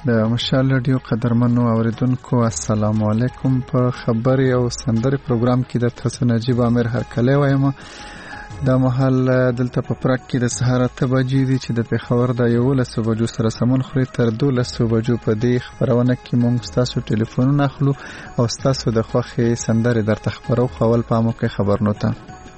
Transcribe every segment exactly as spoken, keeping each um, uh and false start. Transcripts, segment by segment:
د مشال رادیو قدرمنو اوریدونکو السلام علیکم. په خبري او سندري پروګرام کې د تاسو نجیب امیر هرکلی وایم. د محل دلته په پرک کې د سهار اته بجې دي چې د پیښور د یولس بجو سره سمون خوري. تر دولس بجو په دې خبرونه کې موږ تاسو ټلیفونونه اخلو او تاسو د خوښې سندري درته خبرو خول پامو کې خبرنو ته.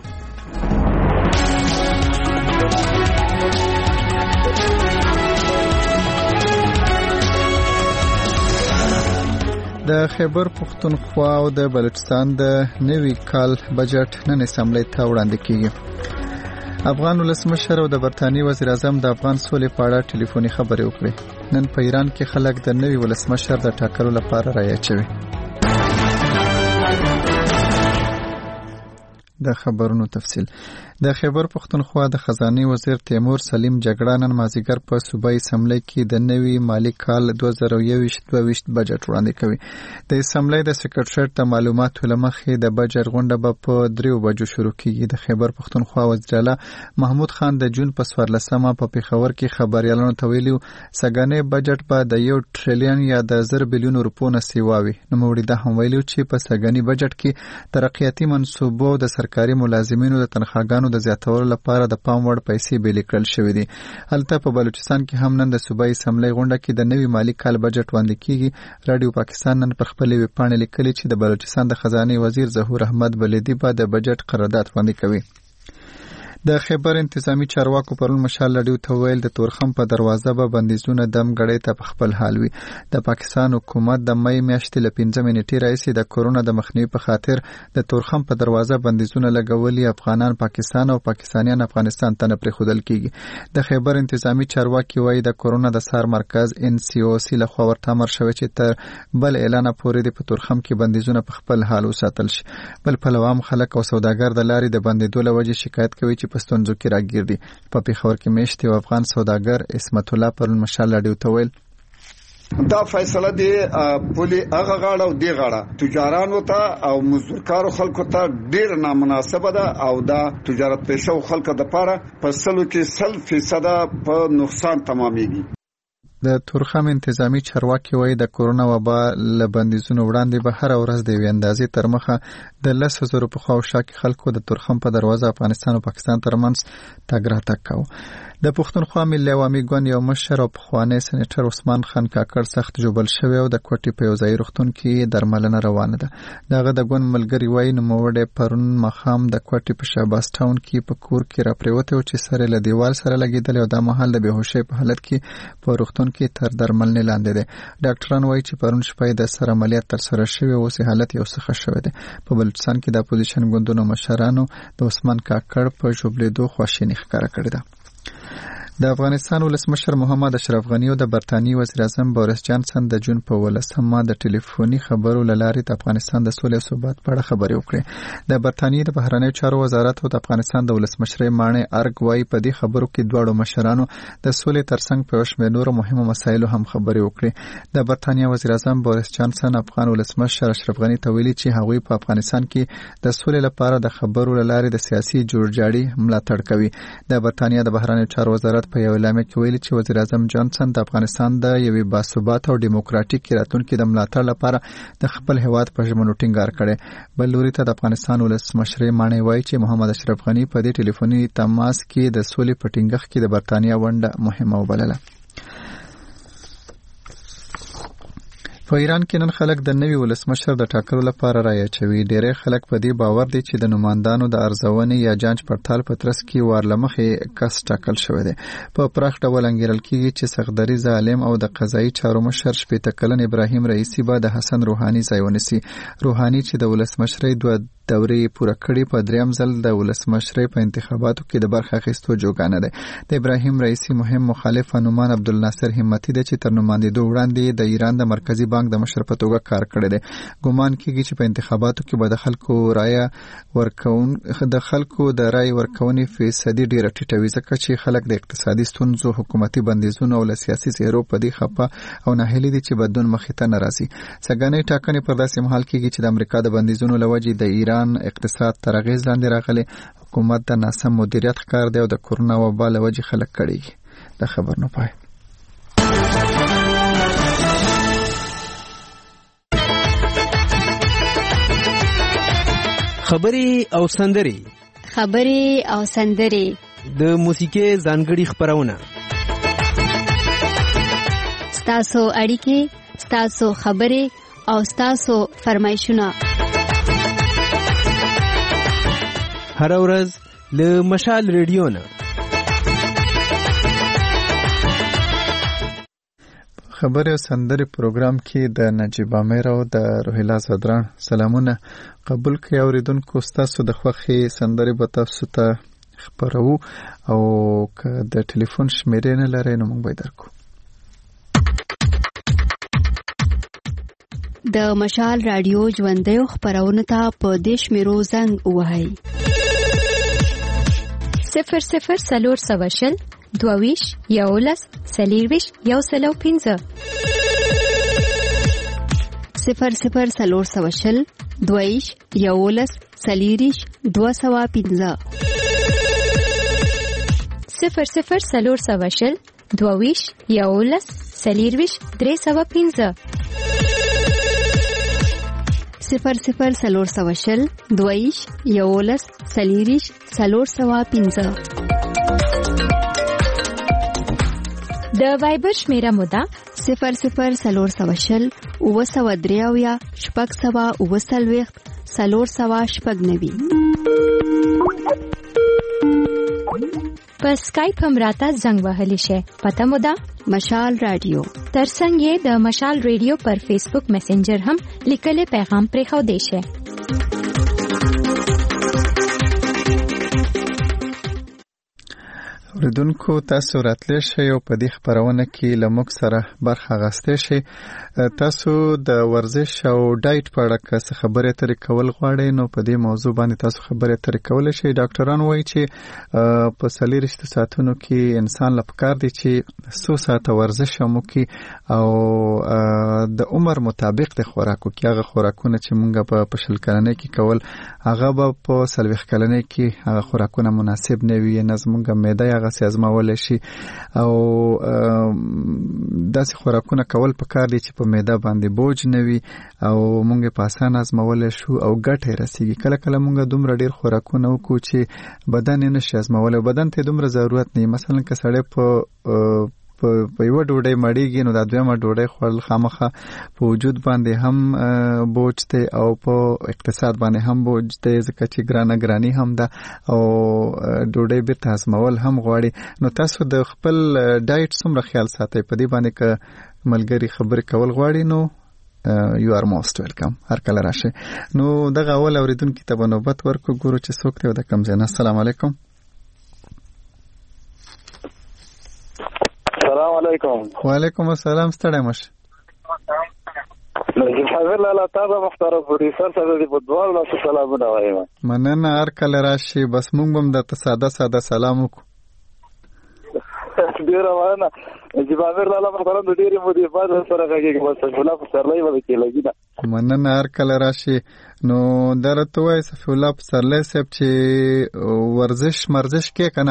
د خیبر پختونخوا او د بلوچستان د نوي کال بجټ نن اسمبلی ته وړاندې کیږي. افغان ولسمشر او د برتانیې وزیر اعظم د افغان سولې په اړه ټلیفوني خبرې وکړې. نن په ایران کې خلک د نوي ولسمشر د ټاکلو لپاره رایه اچوي. د خبرونو تفصیل. د خیبر پختونخوا د خزانه وزیر تیمور سلیم جګړه نن مازیګر په صوبایي اسمبلی کې د نوي مالی کال دوه زره یوویشت دوه ویشت بجټ وړاندې کوي. د اسمبلی د سکرټریټ د معلوماتو لمخې د بجټ غونډه به په دریو بجو شروع کیږي. د خیبر پختونخوا وزیر اعلی محمود خان د جون په څوارلسمه په پیښور کې خبريالانو ته ویلي سګانې بجټ به د یو ټریلیون یا د زر بلیون روپو نه سیواوي. نو موږ د هم ویلو چې په سګانې بجټ کې ترقیاتي منصوبو د سرکاري ملازمینو د تنخواګانو د زیاتولو لپاره د پام وړ پیسې بیل کړل شوې دي. البته په بلوچستان کې هم نن د صوبایي اسمبلی غونډه کې د نوي مالی کال بجټ وړاندې کیږي. رادیو پاکستان نن پر خپلې ویبپاڼې لیکلي چې د بلوچستان د خزانه وزیر ظهور احمد بلدی به د بجټ قرارداد وړاندې کوي. د خیبر انتظامی چارواکو پرون مشال رادیو ته ویل د تورخم په دروازه به بندیزونه دم غړې ته په خپل حال وي. د پاکستان حکومت د مې میاشتې ل پنځمې نیټې راځي د کورونا د مخنیوي په خاطر د تورخم په دروازه بندیزونه لګولي. افغانان پاکستان او پاکستانیان افغانستان ته نه پرېښودل کیږي. د خیبر انتظامی چارواکي وایي د کورونا د سار مرکز ان سی او سی لخوا ورته امر شوی چې تر بل اعلان پورې د تورخم کې بندیزونه په خپل حال وساتل شي. بل په لوام خلک او سوداګر د لارې د بندیدو لوجه شکایت کوي چې پستونځو کې راګیر دي. په پیښور کې میشتي او افغان سوداګر اسمت الله پر مشال رادیو ته ویل دا فیصله دی پولی هغه غاړه او دی غاړه تجارانو ته او مزدورکارو خلکو ته ډیر نامناسبه ده او دا تجارت پېښو خلکو د پاره په سلو کې سل فیصد په نقصان تمامېږي. د تورخم انتظامی چارواکي وایي د کورونا وبا له بندیزونو وړاندې به هر ورځ د یوې اندازې تر مخه د لس زره په خوا او شا کې خلکو د تورخم په دروازه افغانستان او پاکستان ترمنځ تګ راتګ کاوه. د پښتونخوا ملي عوامي ګوند یو مشر او پخوانی سېنیټر عثمان خان کاکړ سخت جوبل شوی او د کوټې په یو ځای روغتون کې درملنه روانه ده. دغه د ګوند ملګری وایي نوموړی پرون ماښام د کوټې په شهباز ټاون کې په کور کې راپریوتی او چې سر یې له دیوال سره لګېدلی او دا مهال د بېهوشۍ په حالت کې په روغتون کې تر درملنې لاندې دی. ډاکټران وایي چې پرون شپه یې د سر عملیات ترسره شوی او اوس حالت یې ښه شوی دی. په بلوچستان کې د اپوزیشن ګوندونو مشرانو د عثمان کاکړ په ژوبلېدو خواشیني ښکاره کړې ده. د افغانستان ولسمشر محمد اشرف غنی او د برتانیې وزیر اعظم بوریس جانسن د جون په ولسمه د ټلیفوني خبرو لارې د افغانستان د سولې او ثبات په اړه خبرې وکړې. د برتانیې د بهرنیو چارو وزارت او د افغانستان د ولسمشر مانې ارګ وايي په دې خبرو کې دواړو مشرانو د سولې ترڅنګ په شمېر نورو مهمو مسایلو هم خبرې وکړې. د برتانیې وزیر اعظم بوریس جانسن افغان ولسمشر اشرف غنی ته ویلي چې هغوی په افغانستان کې د سولې لپاره د خبرو لارې د سیاسي جوړجاړي ملاتړ کوي. د برتانیې د بهرنیو چارو وزارت په یو اعلامیه کې ویلي چې وزیر اعظم جانسن د افغانستان د یوې باثباته او ډیموکراټیک راتلونکي د ملاتړ لپاره د خپل هیواد په ژمنو ټینګار کړی. بل لوري ته د افغانستان ولسمشر مانې وایي چې محمد اشرف غنی په دې ټلیفوني تماس کې د سولې په ټینګښت کې د برتانیې ونډه مهمه وبلله. په ایران کې نن خلک د نوي ولسمشر د ټاکلو لپاره رایه اچوي. ډېری خلک په دې باور دي چې د نمایندانو د ارزونې یا جانچ پړتال په ترڅ کې وار له مخې کس ټاکل شوی دی. په پراخ ډول انګیرل کېږي چې صفدري عالم او د قضایي چارو مشر شپېته کلن ابراهیم رئیسي به د حسن روحاني ځای ونیسي. روحاني چې د ولسمشرۍ دوه دورې پوره کړې په دریم ځل د ولسمشرۍ په انتخاباتو کې د برخه اخیستو جوګانه دی. د ابراهیم رئیسي مهم مخالف نومان عبدالناصر همتی دی چې تر نمایندېدو وړاندې د ایران د مرکزی بانک د مشر په توګه کار کړی دی. ګومان کېږي چې په انتخاباتو کې به د خلکو رایه ورکون د خلکو د رای ورکونې فیصدي ډیره ټیټه وي ځکه چې خلک د اقتصادي ستونزو، حکومتي بندیزونو او سیاسي څیرو په دې خپه او ناهیلي دي چې بدلون مخې ته نه راځي. څنګه ټاکنې پر داسې مهال کېږي چې د امریکا د بندیزونو له وجې د ایران اقتصاد تر اغیز لاندې راغلی. حکومت د ناسم مدیریت ښکار دی او د کورونا وبا له وجې خلک کړي. د خبر نه پای خبري او سندري خبري او سندري د موسیقي ځانګړي خبرونه ستاسو اړیکې ستاسو خبرې او ستاسو فرمایشونه هر ورځ له مشال ریډیو نه خبري او سندري پروګرام کې د نجيب امیر او د روحیلا صدران سلامونه قبول کړئ. اوریدونکو ستاسو د خوښي سندري به تاسو ته خبرو او که د ټلیفون شمیرې نه لرئ نو موږ به درکو. د مشال رادیو ژوندۍ خبرونه ته په دیش میرو زنګ وهاي صفر صفر سلور سواشل دوویش یولس سلیرویش یو سلو پینزه صفر صفر سلور سواشل دوویش یولس سلیریش دو سوا پینزه صفر صفر سلور سواشل دوویش یولس سلیرویش درې سوا پینزه صفر صفر سلور سواشل دوویش یولس سلیریش سلور سوا پینزه د وایبر شمیره مودا صفر صفر سلور سواشل اوه سوا دریاویا شپږ سوا اوه سلویخت سلور سوا شپږ نوي په سکایپ هم راته زنګ وهلی شي. پته مودا مشال رادیو ترڅنګ یې د مشال رادیو پر فیسبوک میسنجر هم لیکلي پیغام پرې خو دی شي. اوریدونکو تاسو راتلی شئ او په دې خبرونه کې له موږ سره برخه اخیستی شئ. تاسو د ورزش او ډایټ په اړه که څه خبرې اترې کول غواړئ نو په دې موضوع باندې تاسو خبرې اترې کولی شئ. ډاکټران وایي چې په څلېرویشتو ساعتونو کې انسان له پکار دی چې څو ساعته ورزش هم وکړي او د عمر مطابق د خوراک وکړي. هغه خوراکونه چې موږ په شل کلنۍ کې کول هغه به په څلوېښت کلنۍ کې هغه خوراکونه مناسب نه وي، نه زموږ معده هغه سي ازمولی شي او داسې خوراکونه کول پکار دي چې په معده باندې بوج نه وي او موږ په اسانه ازمولی شو او ګټه یې رسیږي. کله کله موږ دومره ډیر خوراکونه وکړو چې بدن یې نشي ازمولی، بدن ته دومره ضرورت نه وي. مثلا که سړی په په یوه ډوډۍ مړیږي نو دا دویمه ډوډۍ خوړل خامخه په وجود باندې هم بوج دی او په اقتصاد باندې هم بوج دی، ځکه چې ګرانه ګرانی هم ده او ډوډۍ بیرته هضمول هم غواړي. نو تاسو د خپل ډایټ څومره خیال ساتئ؟ په دې باندې که ملګري خبرې کول غواړي نو یو آر موست ویلکم، هر کله راشئ. نو دغه اول اوریدونکي ته به نوبت ورکړو، ګورو چې څوک دی او د کوم ځای نه. السلام علیکم. السلام علیکم. وعلیکم السلام. ستړی مشه. نجیب حاضر لاله تاسو محترم پروډوسر سره د فوتبال له سلامونه وایم. مننه، هر کله راشي. بس موږ هم د ساده ساده سلام وکړو. ډیره مننه نجیب حاضر لاله محترم د ډیرې مودې بعد سره غږیږي. بس صفولا پسرلی ولا کې لګی دا. مننه، هر کله راشي. نو درته وای صفولا پسرلی صاحب چې ورزش مرزش کې کنه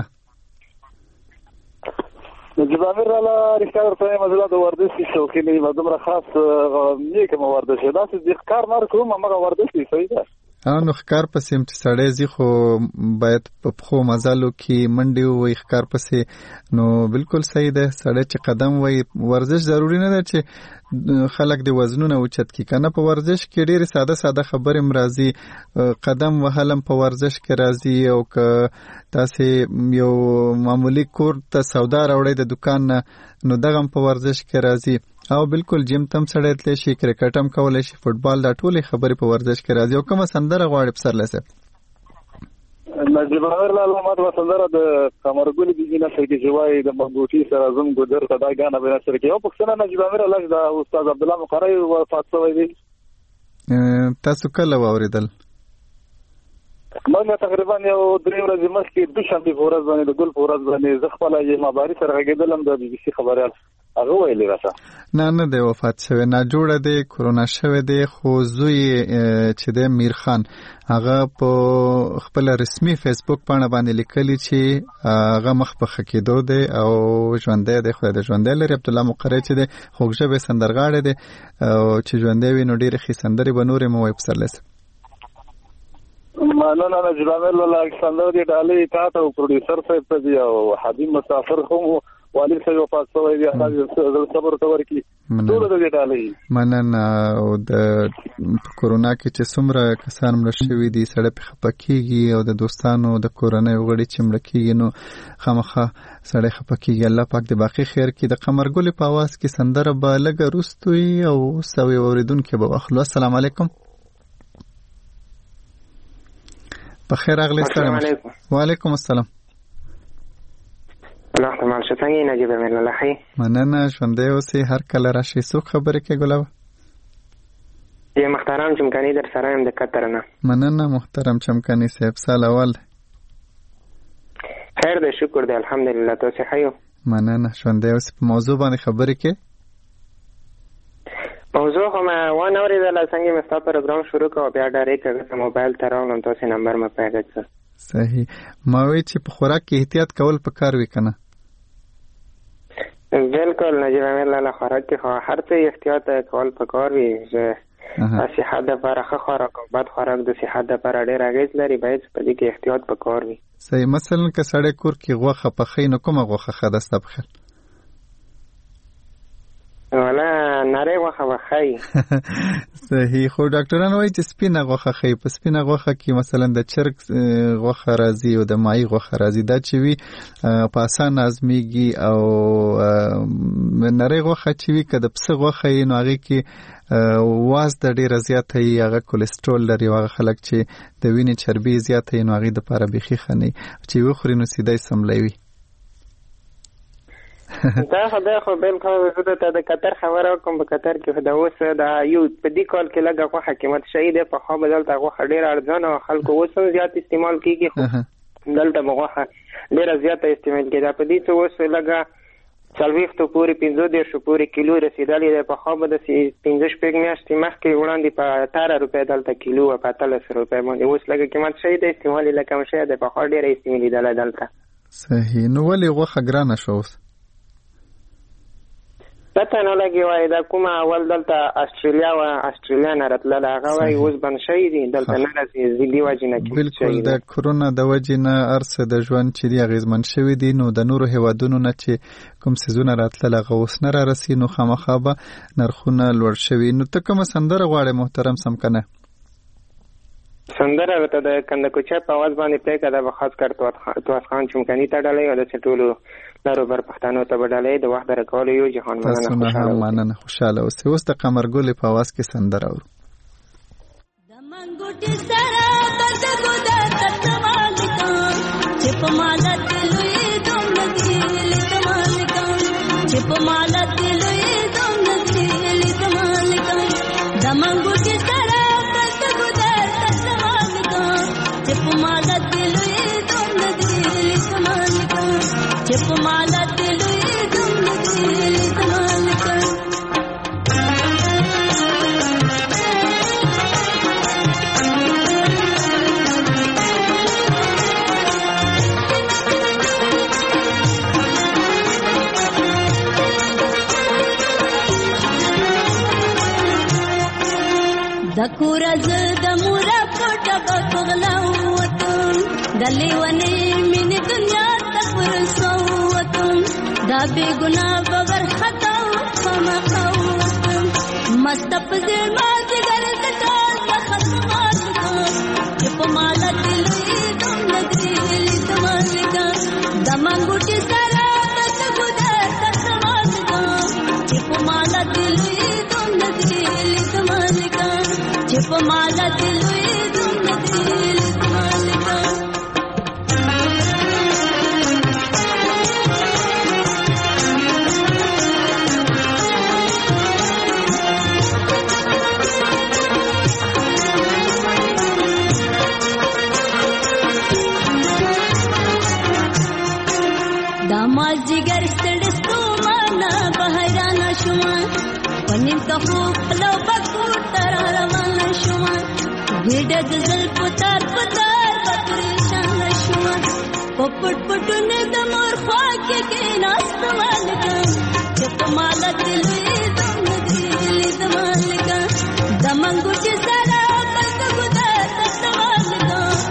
نجیب امیر لاله رښتیا ورته مزله د ورزش شوقین دی، دومره خاص نه کوم ورزش دا چې د ښکار مار کوم هغه ورزش دی. صحیح ده. نو ښکار پسې هم چې سړی ځي خو باید په پښو مزلو کې منډې ووایي ښکار پسې، نو بالکل صحیح ده. سړی چې قدم وایي ورزش ضروري نه ده چې خلک د وزنونه اوچت کړي کنه. په ورزش کې ډېرې ساده ساده خبرې هم راځي، قدم وهل هم په ورزش کې راځي او که تاسې یو معمولی کور ته سودا راوړئ د دکان نه نو دغه هم په ورزش کې راځي او بالکل جیم تم سړی تلی شي، کرکټ هم کولی شي، فوټبال، دا ټولې خبرې په ورزش کې راځي. او کومه سندره غواړي پسرلی صاحب؟ نجیب امیر لاله ماته سندره د قمرګل بیبي نثر کې چې وایي د مضبوطي سره زم ګذر ته دا ګانه به نثر کې. یو پښتنه نجیب امیر لاله د استاد عبدالله مقری وفات شوی دی. تاسو کله واوریدل؟ موږ تقریبا یو درې ورځې مخکې دوشنبې په ورځ باندې د ګل په ورځ باندې زه خپله یې مباري سره غږېدلم د بي بي سي خبریال هغه ویلې راته. نه نه دی وفات شوی، ناجوړه دی، کرونا شوی دی. خو زوی چې دی میر خان هغه په خپل رسمي فیسبوک باندې باندې لیکلی چې هغه مخ په ښه کېدو دی او ژوندی دی، خدای دې ژوندی لري. عبدالله مقری چې دی خوږژبی سندرغاړی دی او چې ژوندی وي نو ډېرې ښې سندرې به نورې مو وایي پسرلی صاحب. مننه نجیب امیر له الکسندر دی ډالۍ تاسو او پروډوسر صاحب ته دی او حبیب مسافر هم والد صاحب وفات شوی دی هغه صبر تور کی ټول د ډالۍ مننه. او د کورونا کې چې څومره کسان مړ شوي دي سړی په خپکیږي او د دوستانو د کورنۍ غړي چې مړ کیږي نو خامخا سړی خپکیږي. الله پاک دې باقي خیر کړي. د قمرګل په आवाज کې سندره به لګ روستوي او سوي اوریدونکو به واخلو. السلام علیکم. په خیر اغلی سلام علیکم. وعلیکم السلام. الله تمام شتنګي نجیب امیر الله خي. مننه ژوندې اوسې هر کله راشي. څوک خبرې کې ګلاب؟ یې محترم چمکانی در سره يم د قطر نه. مننه محترم چمکانی صاحب. سال اول خیر دې شکر دې الحمدلله. تاسو ښه یو؟ مننه ژوندې اوسې. په موضوع باندې خبرې کې موضوع هم وانه اوریدل څنګه مستا پروګرام شروع کړو بیا ډایرکټ هغه موبایل ته راغلم تاسو نمبر ما پیدا کړ. صحیح. ما وی چې په خوراک کې احتیاط کول پکار وی کنه. بالکل نجیب امیر له خوراک کې هر څه احتیاط کول پکار وی چې صحت لپاره ښه خوراک او بد خوراک د صحت لپاره ډیر اغیز لري. باید په دې کې احتیاط پکار وی. صحیح. مثلا که سړی کور کې غوښه پخې نو کومه غوښه ښه ده ستا په خیال؟ ولا نری غوښه وخی. صحیح. خو ډاکټران وایي چې سپینه غوښه خی. په سپینه غوښه کې مثلا د چرګ غوښه راځي او د ماهي غوښه راځي. دا چې وي په اسانه هضمېږي او نری غوښه چې وي که د پسه غوښه یي نو هغې کې وازده ډېره زیاته یي. هغه کولسټرول لري او هغه خلک چې د وینې چربي زیاته یي نو هغې دپاره بیخي ښه نه یي. چې وخوري نو سیده یې سملی وي. دا خو دا خو بالکل زه ته د قطر خبره کوم. په قطر کې دا اوس دا یو په دې کال کې لږه غوښه قیمت شوی دی. په خو بدلته غوښه ډېره ارزانه او خلکو اوس هم زیات استعمال کېږي. خو دلته به غوښه ډېره زیاته استعمال کېده. په دې څه اوس لږه څلوېښتو پورې پنځه دېرشو پورې کیلو رسېدلی دی. په خو به د پنځه شپږ میاشتې مخکې وړاندې په اتاره روپۍ دلته کیلو وه، په اتلس روپۍ باندې. اوس لږه قیمت شوی دی، استعمال یې لږ کم شوی دی. په خو ډېره استعمالېدلی دلته. صحیح. نو ولې غوښه ګرانه شوه اوس؟ پته نه لګي وای دا کومه اول دلته استرالیا و استرالیا نه راتله هغه وای اوس بند شوی دي دلته نه راځي زیدي وجه نه کې. بالکل د کرونا د وجه نه ارسه د ژوند چې دی اغیزمن شوی دي. نو د نورو هیوادونو نه چې کوم سيزونه راتله هغه اوس نه را رسي نو خامخا به نرخونه لوړ شوي. نو ته کومه سندره غواړې محترم سم کنه؟ سندره ورته د کندکوچه په आवाज باندې پریکړه ده. به خاص کر توس خان چمکانی ته ډالۍ او د ټولو لارو بر پښتنو ته به ډالۍ د وخت درکول یو جهان مننه. خوشاله مننه خوشاله اوسې. اوس د قمرګل په आवाज کې سندره اورو. د منګوټي سره د ګودر تتمال کان چې په مالت لوی دومدي لتمال کان چې په مالت لوی دومدي لتمال کان د منګوټي سره د ګودر تتمال کان چې په مالت لوی دومدي لتمال کان چې په مالت لوی دومدي لتمال کان. دکور از د مور پټ بغلا وتم دلی ونی من دنیا تکور سوتم دا بی گنا بغیر خطا فما خوتم مست پزې ما جگر کټا خصمات کو په مالا دل دم نګری دماغ کا دمنګوټي سره د ګودر تسمات کو په مالا دل دم نګری دماغ کا په مالا دل دم نګری دماغ کا. دامال جگر سړستو معنا بهرانه شوم پنیم کا خوب لو بکو تر روان شوم ګډ غزل پتار پتار پریشان شوم پپټ پټونه د مور خوا کې کې ناست مالکا چپ مالا دل دم دل دم مالکا دمنګو چې سره پس ګدار تسوالکا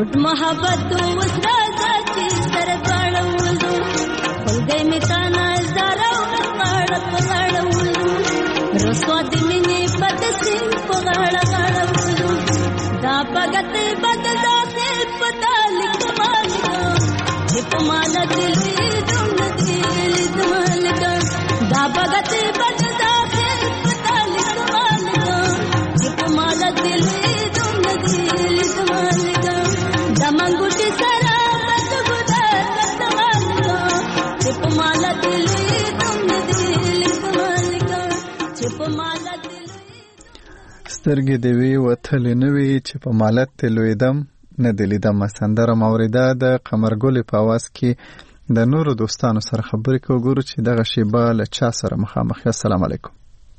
ټوټ محبت وسره چې سر غړولو ولګي می تانا زارو غړ غړولو رسوا د مینې پد سین په غړ غړولو دا بغت بد ذات پتا لیک مالګا چې په مال دل دې دل مالګا دا بغت بد ذات پتا لیک مالګا چې په مال دل मंगुटी सरा मत गुदा तवालका चिप माला दिल तुम दिल कमालका चिप माला दिल سترګې دی وی وتل نه وی چې په مالت تلویدم نه دلیدم سندره موریده د قمرګل په आवाज کې د نورو دوستانو سره خبرې کوو ګورو چې دغه شیبه له چا سره مخامخ. السلام علیکم.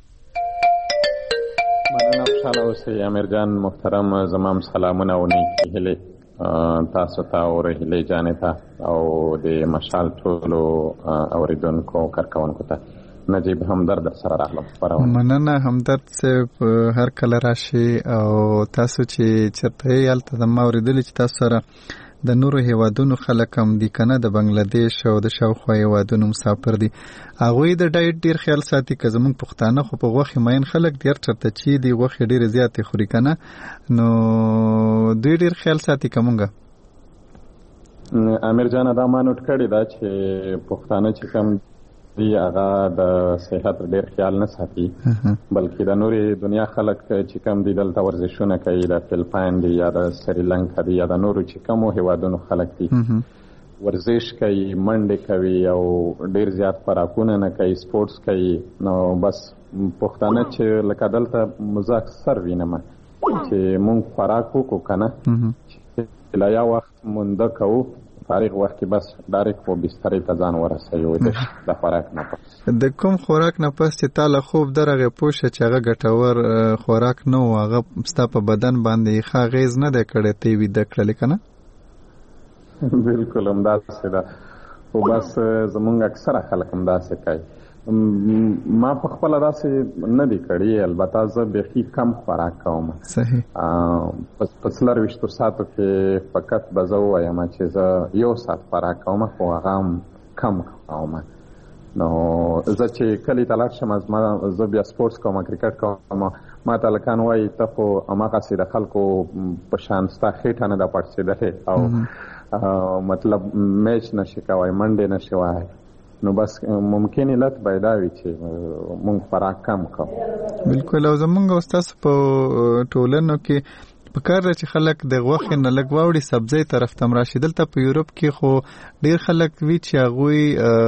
مننه خوشاله اوسئ امیر جان محترم. زمام سلامونه او نیکی هیلې تاسو ته او رهیلې جانې ته او د مشال ټولو اوریدونکو کارکوونکو ته. نجیب همدرد سره راغلم. مننه همدرد صاحب هر کله راشي او تاسو چې چرته یې هلته زما اورېدلي چې تاسو سره د نورو هیوادونو خلک هم دي که نه د بنګلادیش او د شاوخوا هیوادونو مسافر دي هغوی د ډایټ ډېر خیال ساتي که زموږ پښتانه خو په غوښې مین خلک دي هر چېرته چې دي غوښې ډېرې زیاتې خوري که نه نو دوی ډېر خیال ساتي که مونږه امیر جانه دا ما نوټ کړې ده چې پښتانه چې کوم دی هغه د صحت ډېر خیال نه ساتي بلکې د نورې دنیا خلک چې کوم دي دلته ورزشونه کوي د فلپاین دي یا د سریلانکا دي یا د نورو چې کومو هیوادونو خلک دي ورزش کوي منډې کوي او ډېر زیات خوراکونه نه کوي سپورټس کوي نو بس پښتانه چې لکه دلته زه اکثر وینم چې مونږ خوراک وکړو که نه چې له یا وخت مونده کوو فارغ وخت کې بس ډایرکټ په بسترې ته ځان ورسوي د خوراک نه پس د کوم خوراک نه پس چې تا له خوب درغې پوه شه چې هغه ګټور خوراک نه و هغه ستا په بدن باندې ښه اغېز نه دی کړی ته یې ویده کړلې که نه بلکل همداسې ده خو بس زمونږ اکثره خلک همداسې کوي ما په خپله داسې نه دي کړي البته زه بیخي کم خوراک کوم صحیح په څلرویشتو ساعتو کې فقط به زه ووایم چې زه یو ساعت خوراک کوم خو هغه هم کم کوم نو زه چې کلي ته لاړ شم زه بیا سپورټس کوم کرکټ کوم ما ته هلکان وایي ته خو هماغسې د خلکو په شان ستا خېټه نه ده پړسېدلې او مطلب میچ نشي کوی منډې نشي وهی نو بس ممکن علت پیدا وي چې مونږ خوراک کم کوو بلکل او زمونږ او ستاسو په ټولنو کې پکار ده چې خلک د غوښې نه لږ واوړي سبزۍ طرف ته هم راشي دلته په یورپ کې خو ډېر خلک وي چې هغوی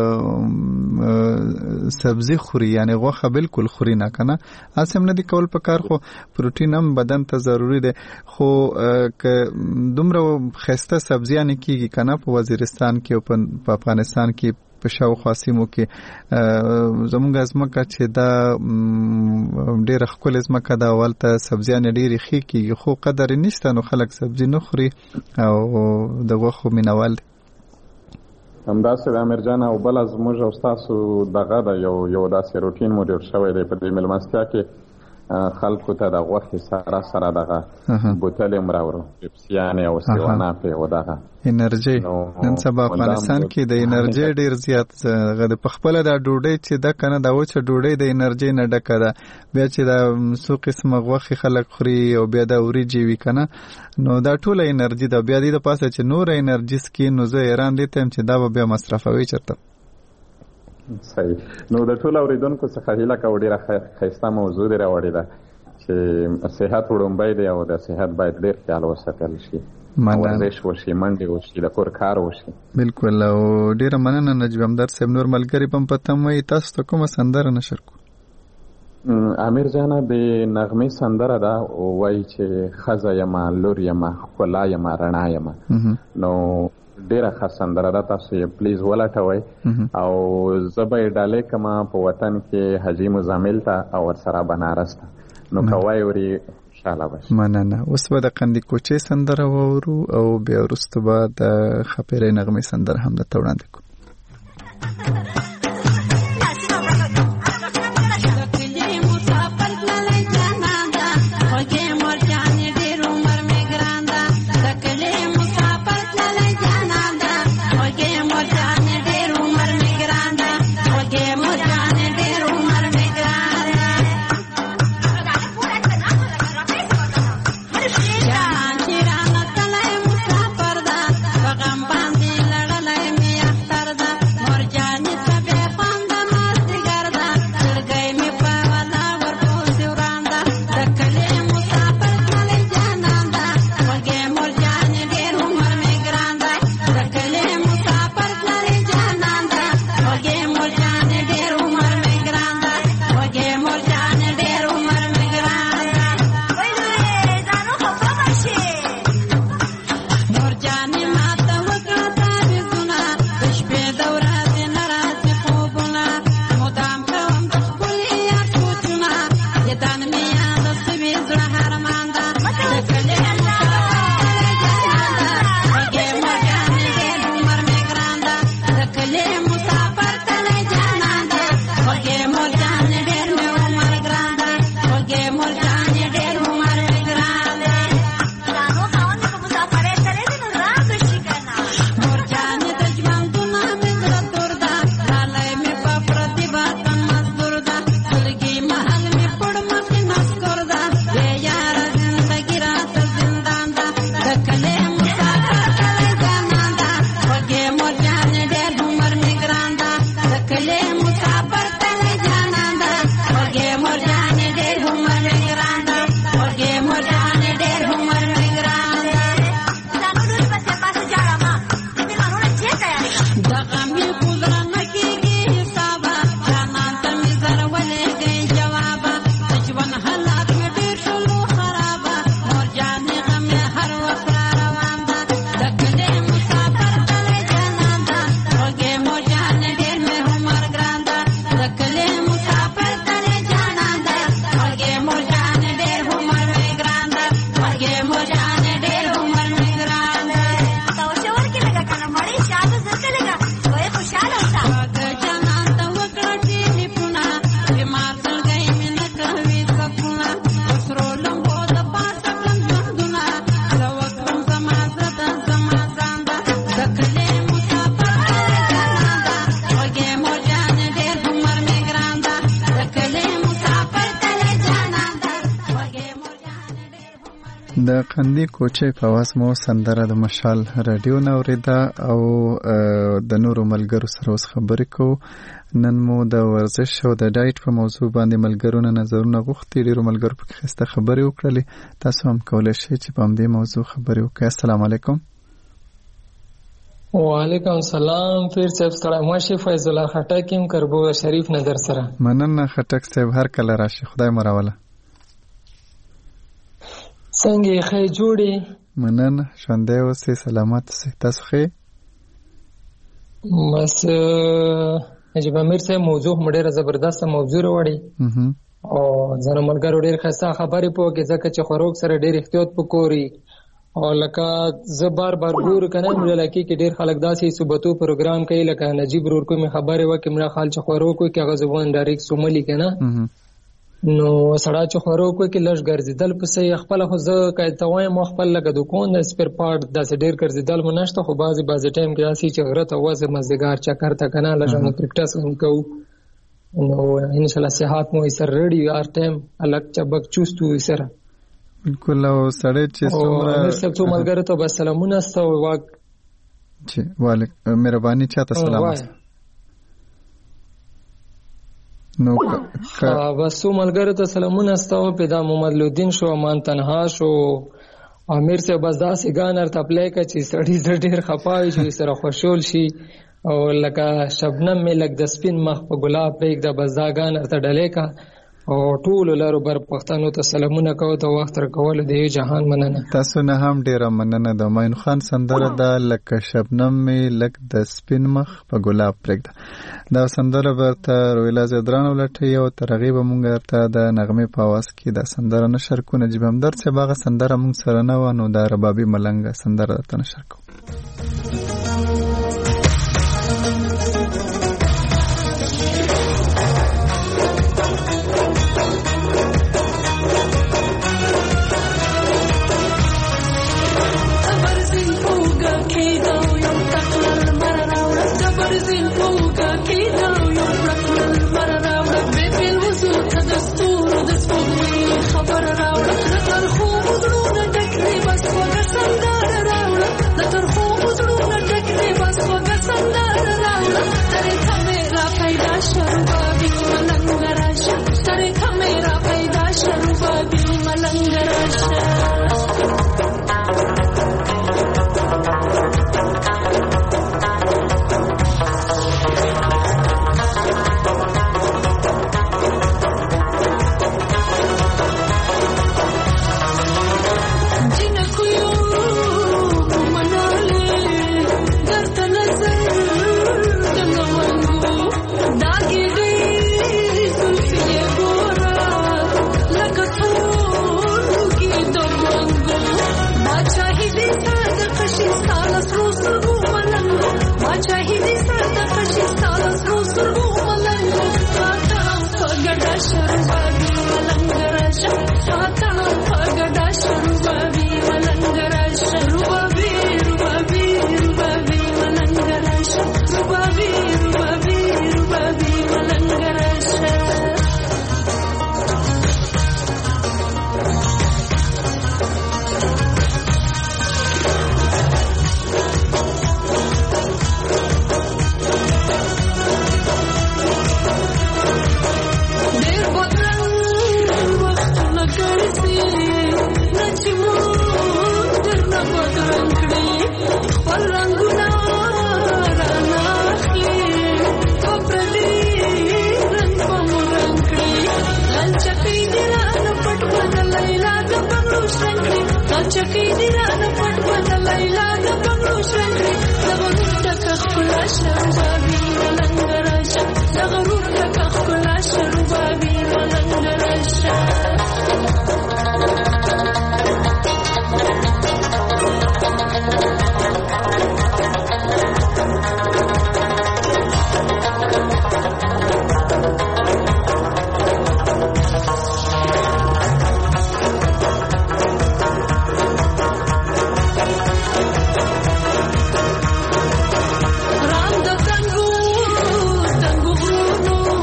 سبزي خوري یعنې غوښه بلکل خوري نه که نه هسې هم نه دي کول پکار خو پروټین هم بدن ته ضروري دی خو که دومره ښایسته سبزیانې کېږي که نه په وزیرستان کې او په افغانستان کې په شاوخوا سیمو کې زموږ ځمکه چې دا ډېره ښکلې ځمکه ده او هلته سبزیانې ډېرې ښې کېږي خو قدر یې نشته نو خلک سبزي نه خوري او د غوښو مینوال دي همداسې د امیر جان او بله زموږ او ستاسو دغه ده یو یو داسې روټین مو جوړ شوی دی په دې مېلمستیا کې خلکو ته د غوښې سره سره دغه بوتلې هم راوړو پیپسیانې او سیواناپې او دغه انرژي نن سبا افغانستان کې د انرژي ډېر زیات د پخپله دا ډوډۍ چې ده که نه دا وچه ډوډۍ د انرژي نه ډکه ده بیا چې دا څو قسمه غوښې خلک خوري او بیا دا وریجې وي که نه نو دا ټوله انرژي ده بیا دې د پاسه چې نوره انرژي څکي نو زه حیران دې ته یم چې دا به بیا مصرفوي چېرته صحیح نو د ټولو اورېدونکو څخه هیله کوو ډېره ښایسته موضوع دې راوړې ده چې صحت وړومبی دی او د صحت باید ډېر خیال وساتل شي ورزش وشي منډې وشي د کور کار وشي بلکل او ډېره مننه نجیب همدرد صاحب نور ملګري به هم په تم وایي تاسو ته کومه سندره نشر کړو امیر جانه د نغمې سندره ده وایي چې ښځه یمه لور یمه ښکلا یمه رڼا یمه نو ډیره ښه سندره ده تاسو یې پلیز ولټوئ او زه به یې ډالۍ کړم په وطن کې حاجي مزمل ته او ورسره بنارس ته نو که وایوري خوشحاله به شي مننه اوس به د قندي کوچې سندره واورو او بیا وروسته به د ښاپیرۍ نغمې سندره هم درته وړاندې کړو Porque د قندي کوچي په واس مو سندره د مشال رادیو نوریدا او د نورو ملګرو سره اوس خبرې کوو. نن مو د ورزش او د ډایټ په موضوع باندې ملګرو نه نظرونه غوښتي. ډیرو ملګرو په خسته خبرې وکړلې. تاسو هم کولای شئ چې په همدې موضوع خبرې وکړئ. السلام علیکم. وعلیکم السلام. پیر صاحب ستړی ماشي. فیض الله خټک یم کربو شریف نظر سره. مننه خټک صاحب، هر کله راشي. خدای مراوله. څنګه ښه جوړې؟ مننه، ژوندی اوسئ، سلامت اوسئ. تاسو ښه؟ بس نجیب امیر صاحب موضوع مو ډېره زبردسته موضوع راوړې او ځینو ملګرو ډېر ښایسته خبرې په وکړې، ځکه چې خوراک سره ډېر احتیاط پکوري. او لکه زه بار بار ګورو که نه ملکي کې ډېر خلک داسې صوبتو پروګرام کوي، لکه نجیب ورور کومې خبرې وکړې مړه خال چې خوراک وکړي هغه زبان ډایرکټ سوملي که نه، نو سړی چې خوراک وکړي لږ ګرځېدل پسې خپله خو زه که ته وایم خپل لکه دوکان د سپیر پارټ داسې ډېر ګرځېدل مو نشته، خو بعضې بعضې ټایم کې داسې چې غره ته وځې مازدیګر چکر ته که نه لږ نو پریکټس هم کوو، نو انشاءالله صحت مو یې سره رډي وي هر ټایم هلک چبک چوست وي سره. بالکل. او سړی چې څومره امیر صاحب څو ملګرو ته به سلامونه ستا واک چې وعلیکم مهرباني چاته سلام است نو بس څو ملګرو ته سلامونه ستا پیدا محمد لودین شو، امان تنها شو، امیر صاحب بس داسې ګانر ته اپلای کړه چې سړی زړه ډېر خفه وي چې سره خوشحال شي، او لکه شبنم مې لږ د سپین مخ په ګلاب پرېږده بس دا ګانر ته ډلې کا، او ټولو لارو بر پښتنو ته سلامونه کوو. ته وخت راکولو د یو جهان مننه. تاسو نه هم ډیره مننه. د معین خان سندره ده لکه شبنم مې لږ د سپین مخ په ګلاب پرېږده. دا سندره برته رویلا زدران ولټوي او تر هغې به مونږ درته د نغمې په اواز کې دا سندره نشر کړو. نجیب همدرد صاحب هغه سندره مونږ سره نه وه، نو دا ربابي ملنګه سندره درته نشر کوو. رام د تنګو تنګو غرونو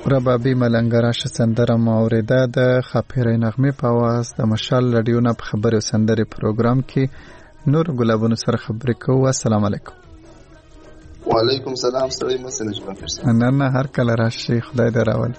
ربابي ملنګراش سندره موریده د خاپیرې نغمه په आवाज د مشال رادیو نه خبرو سندره پروګرام کې نور ګلابونو سره خبرې کوو. السلام علیکم. وعلیکم السلام. ستړي مې سره جوړ کړم. نن نه هر کله راشي خدای دې راولي.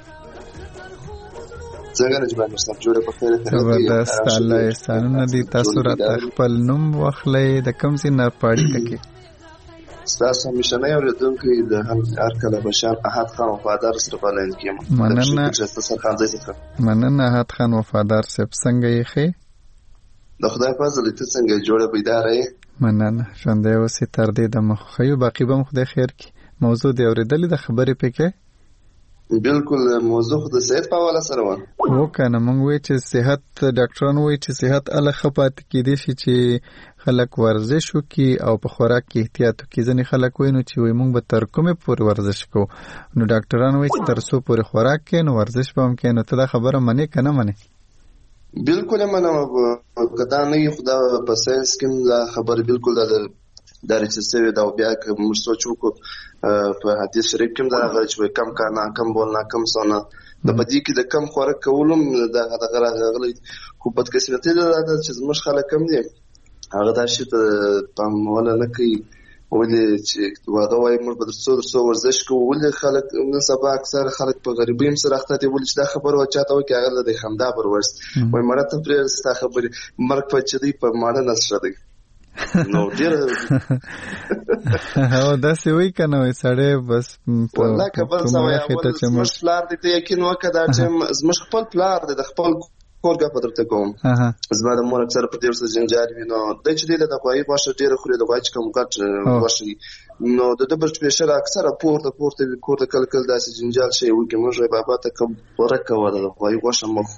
څنګه جوړ کړم جوړه په خیر خیر. زبردست الله احسان دې تاسو راته خپل نوم واخلې د کوم ځای نه پاړی کې. تاسو مشنه اوریدونکو د هر کله بشار احد خان وفادار سره پالن کیم. مننه مننه احد خان وفادار صاحب څنګه یې خې؟ د خدای فضل ته څنګه جوړه پیدا رہی؟ مننه ژوندې اوسې تر دې د مخ خو باقی به خدای خیر کی. موضوع دی اوریدلې د خبرې پکې؟ بالکل موضوع د صحت په حواله سره و. وکنه مونږ وی چې صحت ډاکټرانو وی چې صحت ال خپات کې دي چې خلک ورزش وکي او په خوراک کې احتیاط وکي. ځنې خلک وینو چې وي مونږ به تر کومه پورې ورزش کوو. نو ډاکټرانو وی چې تر څو پورې خوراک کې نو ورزش به هم کې. نو ته دا خبره منې کنه منې؟ بالکل منم. کدا نه خدا په ساينس کې دا خبره بالکل دا درجه سوي دا بیا که موږ سوچ وکړو په حدیث شریف کې دا غږ چې کم کانا کم بولنا کم سونا د بدی کې د کم خوراک کولم دا غره غلي خو بد کثرت دا چې زموږ خلک کم دي هغه دا شي ته په مولا نه کوي. ولې چې واده وای موږ به درڅو درڅو ورزش کوو. ولې خلک نن سبا اکثر خلک په غریبۍ سره اخته دي. ولې چې دا خبره وچاته وکي هغه د خندا پر ورس وای مړه ته پرې ستا خبره مرګ په چدي په ماړه نشه دی. نو ډیر او دا سی وی کنه وای سړی بس والله کبل سوي چې موږ پلار دې ته یقین وکړه چې موږ خپل پلار دې د خپل کورګه په درته کوم. زما د مور اکثر په دې ورسره جنجال وینو د چې دې د غوای واشه ډیر خوري د غوای کوم کټ واشه نو د دبر سپیشل اکثر پورته پورته کورته کل کل داسې جنجال شي وکي موږ بابا ته کوم ورکه وره د غوای واشه مخ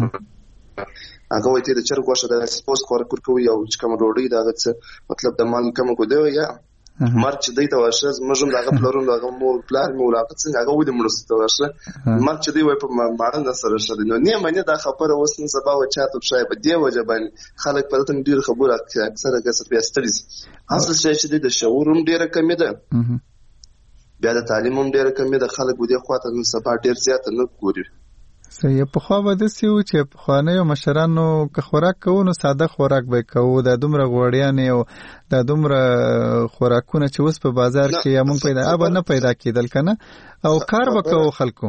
هغه وایي چې د چرګ غوښه د سپوس خوراک ورکوي او چې کوم ډوډۍ دا څه مطلب د مال کوم کو دی یا مرچ دی ته واشه مجم دغه پلورون دغه مول پلار مولاقات څنګه هغه ودی مرسته واشه مرچ دی وای په مارن سره شته نو نه مې دا خبره وسن سبا و چاته شای په دی وجبان خلک په تن ډیر خبره اکثر کسر بیا ستړي اصل شي چې د شعورم ډیره کمی ده بیا د تعلیموم ډیره کمی ده. خلک ودی خواته سبا ډیر زیات نه ګوري. صحیح. په خوا به داسې و چې په خوانیو مشرانو که خوراک کوو نو ساده خوراک به کوو. دا دومره غوړیانې او دا دومره خوراکونه چې اوس په بازار کې یا مونږ پیدا ابه نه پیدا کېدل کنه او کار به کوو خلکو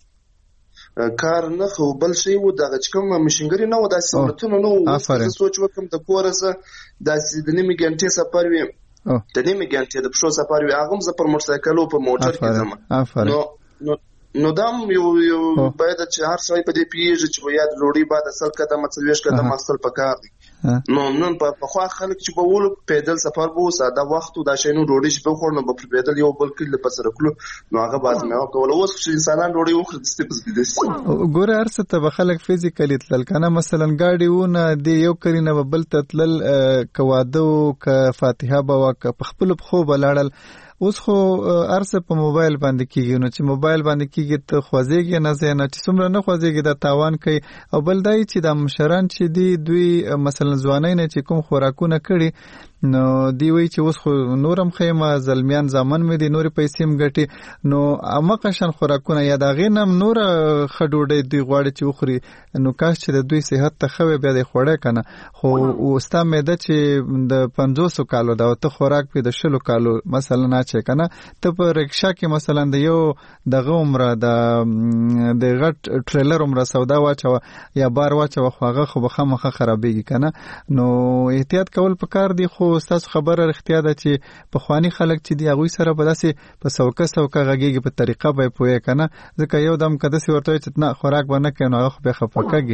کار نه خو بل شي و دغه چې کوم مشنګری نه و داسې سمتونه نو زه سوچ وکم د کورسه داسې د نیمه ګنټې سفر وي د نیمه ګنټې د پښو سفر وي هغه زه پر موټرسایکل او په موټر کې ځم نو نو نو دام یو یو باید چې هر څوی په دې پیژه چې یاد لوړی بعد اصل قدم څلويش قدم اصل پکار دي. نو نن په خو خلک چې په ول پیدل سفر بو ساده وخت او دا شینو ډوډۍ چې په خور نو په پیدل یو بل کله په سره کلو نو هغه باز مې کول اوس چې انسانان ډوډۍ وخت دسته پس دي. ګوره ارسه ته خلک فزیکلی تل کنه مثلا گاډي ونه دی یو کرینه بل تتل کوادو ک فاتحه بوا ک په خپل خو بلاړل. اوس خو ارسه په موبایل باندې کیږي نو چې موبایل باندې کیږي ته خوځيږي نه زنه چې څومره نه خوځيږي دا تاوان کوي. او بل دای چې د مشران چې دی دوی مثلا ځوانای نه چې کوم خوراکونه کړي نو دی وی چې اوس خو نورم خیمه زلمیان ځامن مې دي نور پیسې م ګټي نو امقشن خوراکونه یا دا غینم نور خډوډې دی غواړي چې وخوري نو کاش چې د دوی صحت ته خو بیا د خوړه کنه خو اوستا مې د چې د پنځوس کالو دا ته خوراک په د شلو کالو مثلا نه چې کنه ته په رکشا کې مثلا د یو دغه عمره د د غټ ټریلر عمره سودا واچو یا بار واچو خو هغه خو بخمخه خرابېږي کنه نو احتیاط کول پکار دی. خو تاسو خبره اختیا ده چې په خواني خلک چې دی هغه سره په داسې په سوکه سوکه غږیږي په طریقه به پوهه کنه ځکه یو دم کده سی ورته چې نه خوراک باندې کنه هغه به خفقږي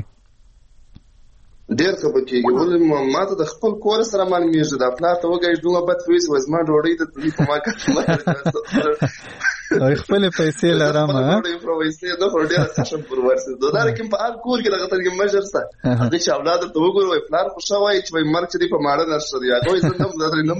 ډیر خبر کېږي. ولې ما ته د خپل کور سره معلومیږي دا پلاټ وګورئ دوه بد ویس وزما ډوډۍ ته په ما کې او خپل پیسې لرم ها ډوډۍ په پیسې د هډیا سشن پر ورسې دوه کوم په هر کور کې لغته کې مجرسه هغه چې اولاد ته وګورئ پلان خو شوی چې مرګ دې په ماړه نشته یا دوی زندم درې نم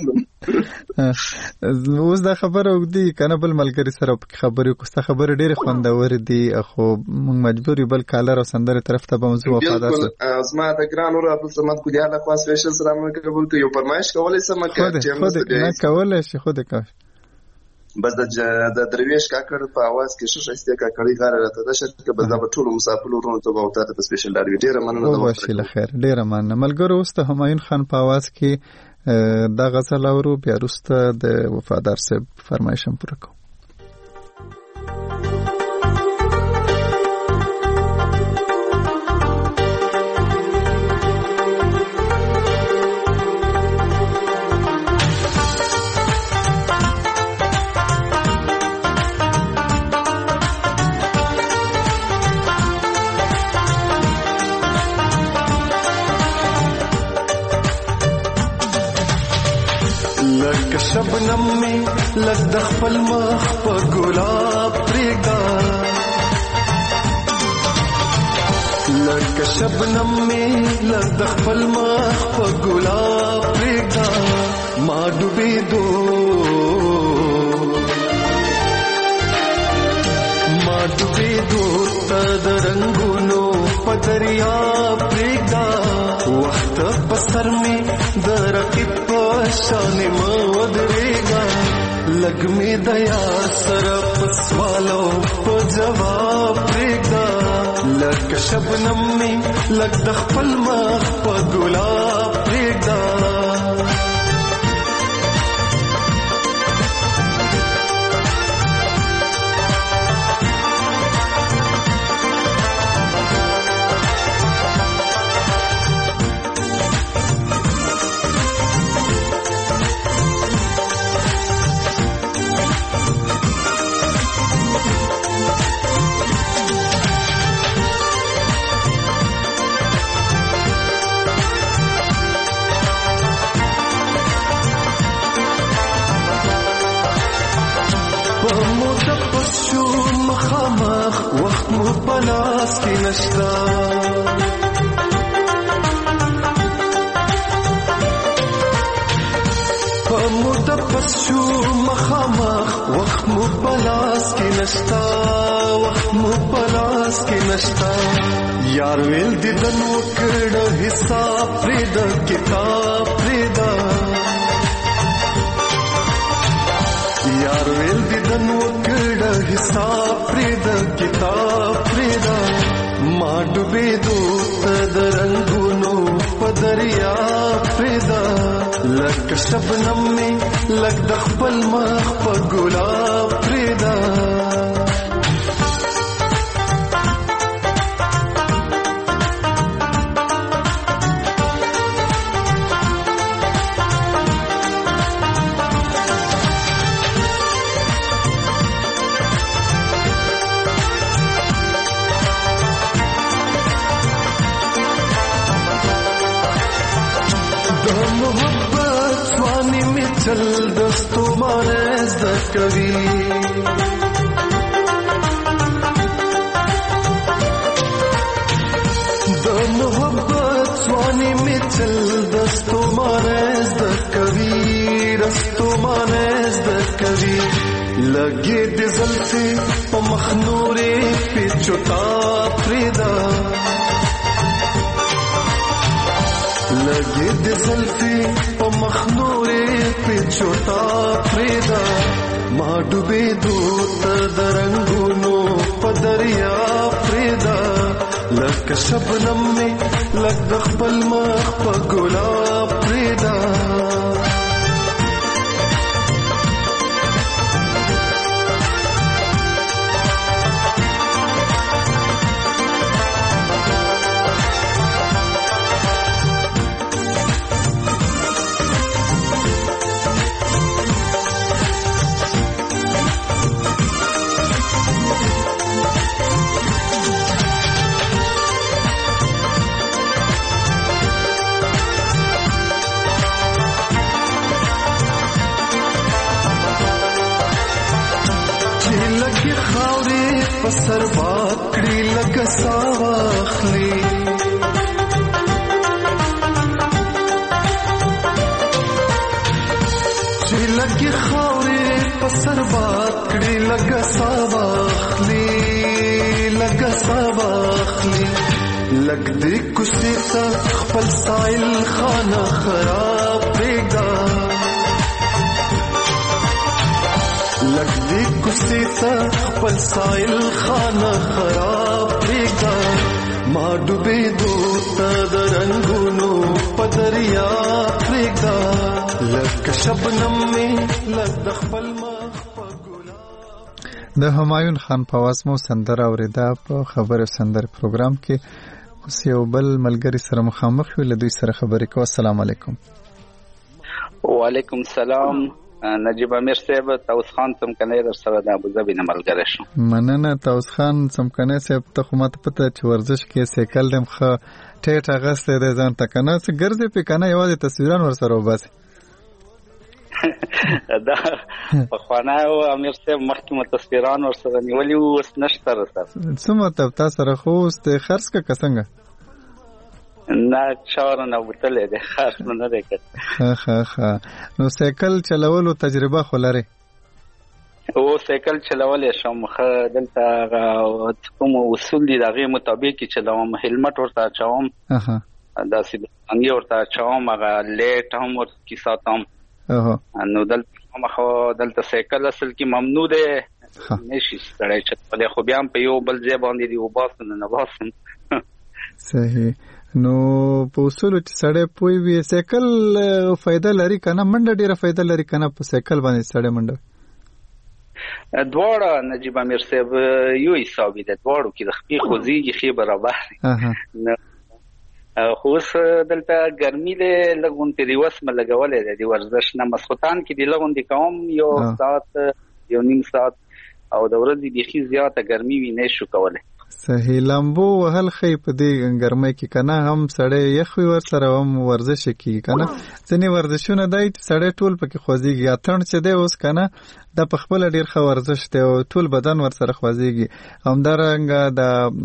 اوس دا خبره وګدي کنه بل ملګری سره خبرې کوسته خبره ډېر خوندور دي خو موږ مجبور یو بل کالر او سندره طرف ته به موضوع وفادار سره زما د ګران اور خپل سمات کو دیاله خاص ویشل سلام قبول کوي یو پرمایش کولای سم کې چې نه کولای شي خو د کاش بس د درویش کاکړ په आवाज کې ښه شایسته کاکړی غاره راته د شرکت بس دا په ټولو مسافرو ورونو ته او ته په سپیشل ډاډ ډیره مننه او وسیله خیر ډیره مننه ملګرو. اوس د همایون خان په आवाज کې د غزل اورو بیا وروسته د وفادار صاحب فرمایش هم پوره کوو. शबनम में लग दखल मख प गुलाब प्रेगा लग शबनम में लग दखल मख प गुलाब प्रेगा माँ डूबे दो माँ डूबे दो तद रंगुनो पदरिया प्रेगा वक्त बसर में दरकी शान मदरेगा लग में दया सरप सवालों को जवाब देगा लग शबनम में लग दखल मख प गुलाब देगा وقت مو پلاس کی نشتا مدبس شو مخامخ وقت مو پلاس کی نشتا وقت مو پلاس کی نشتا یار ویل دیدن وکړه حساب پرېد کتاب پرېدا یار ویل دیدن وکړه حساب پرېد کتاب پرېدا ما ډوبې دو د رنگونو په دریا پرېدا لک شبنم می لک د خپل مخ په ګلاب پرېدا चल दस्तो मानस द कवि द मोहब्बत स्वानी में चल दस्तो मानस द कवि रस्तो मानस द कवि लगे दिल से मखनूरे पे चुता प्रेदा लगे दिल से मखनूरे पे छोटा प्रेदा माँ डूबे दो तरंगुनो पदरिया प्रेदा लग शबनम में लग दखबल मख प गुलाब प्रेदा पसर बाकड़ी लग सावाखली लगी खावरे पसर बाकड़ी लग सावाखली लग सावाखली लग दे कुसे तक खपल साइल खाना खराब देगा لګلی کوسي ته خپل سایل خانه خراب پریږده ما ډوبې دوته د رنګونو په دریا پریږده لکه شبنم مې لږ د خپل مخ په ګلاب. د همایون خان په आवाज مو سندره اوریده په خبرو سندره پروګرام کې. اوس یو بل ملګری سره مخامخ یو، له دوی سره خبرې کوو. السلام علیکم. وعلیکم السلام. نجیب امیر صاحب، تاوس خان څمکنی در سره د ابوظبي نه ملګری شو. مننه تاوس خان څمکنی صاحب، ته خو ماته پته چې ورزش کې سیکل دم ښه ټیټ اغستی دی ځان ته، که نه څه ګرځې پې که نه یوازې تصویران ورسره وباسې. دا پخوانی امیر صاحب مخکې مو تصویران ورسره نیولي وو، اوس نشته رسره. څه مطلب تا سره خو اوس دې خرڅ که که څنګه؟ نه چاره نه بوتلی دی، خرڅ مو نه دی کړی. ښه ښه ښه. نو سیکل چلولو تجربه خو لرې؟ او سیکل چلولی شم، ښه دلته هغه کوم اصول دي د هغې مطابق یې چلوم. هیلمټ ورته اچوم، داسې دانګې ورته اچوم، هغه لیټ هم ورکې ساتم. نو دلته مخه دلته سیکل اصل کې ممنوع دی، نشي سړی چلولی، خو بیا هم په یو بل ځای باندې دی وباسم نه باسم. صحیح. نو په اصولو چې سړی پوه وي سیکل فایده لري که نه؟ منډه ډېره فایده لري که نه په سیکل باندې سړی منډه؟ دواړه نجیب امیر صاحب یو حساب دی، دواړو کې د خپې خوځېږي ښې برابر دی. خو اوس دلته ګرمي دی، لږ غوندې د وسمه لګولی دی د ورزش نه. مسخوتان کې دی لږ غوندې کوم، یو ساعت یو نیم ساعت، او د ورځې بیخي زیاته ګرمي وي نه شو کولی. صحیح. لامبو وهل ښه په دې ګرمۍ کې که نه؟ هم سړی یخ وي ورسره، هم ورزش کېږي که نه؟ ځینې ورزشونه دی چې سړی ټول پکې خوځېږي. اتڼ چې دی اوس که نه دا په خپله ډېر ښه ورزش دی او ټول بدن ورسره خوځېږي. همدارنګه د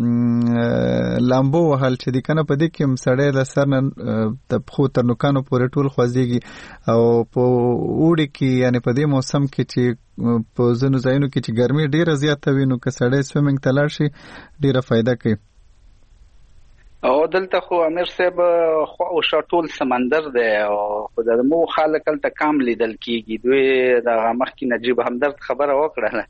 لامبو وهل چې دی که نه، په دې کې هم سړی له سر نه د پښو تر نوکانو پورې ټول خوځېږي. او په اوړي کې یعنې په دې موسم کې چې په ځینو ځایونو کې چې ګرمي ډېره زیاته وي، نو که سړی سویمینګ ته لاړ شي ډېره فایده کوي. او دلته خو امیر صاحب خوا او شا ټول سمندر دی، او خو د مو خلک هلته کم لیدل کېږي. دوی د مخکې نجیب همدرد خبره وکړله،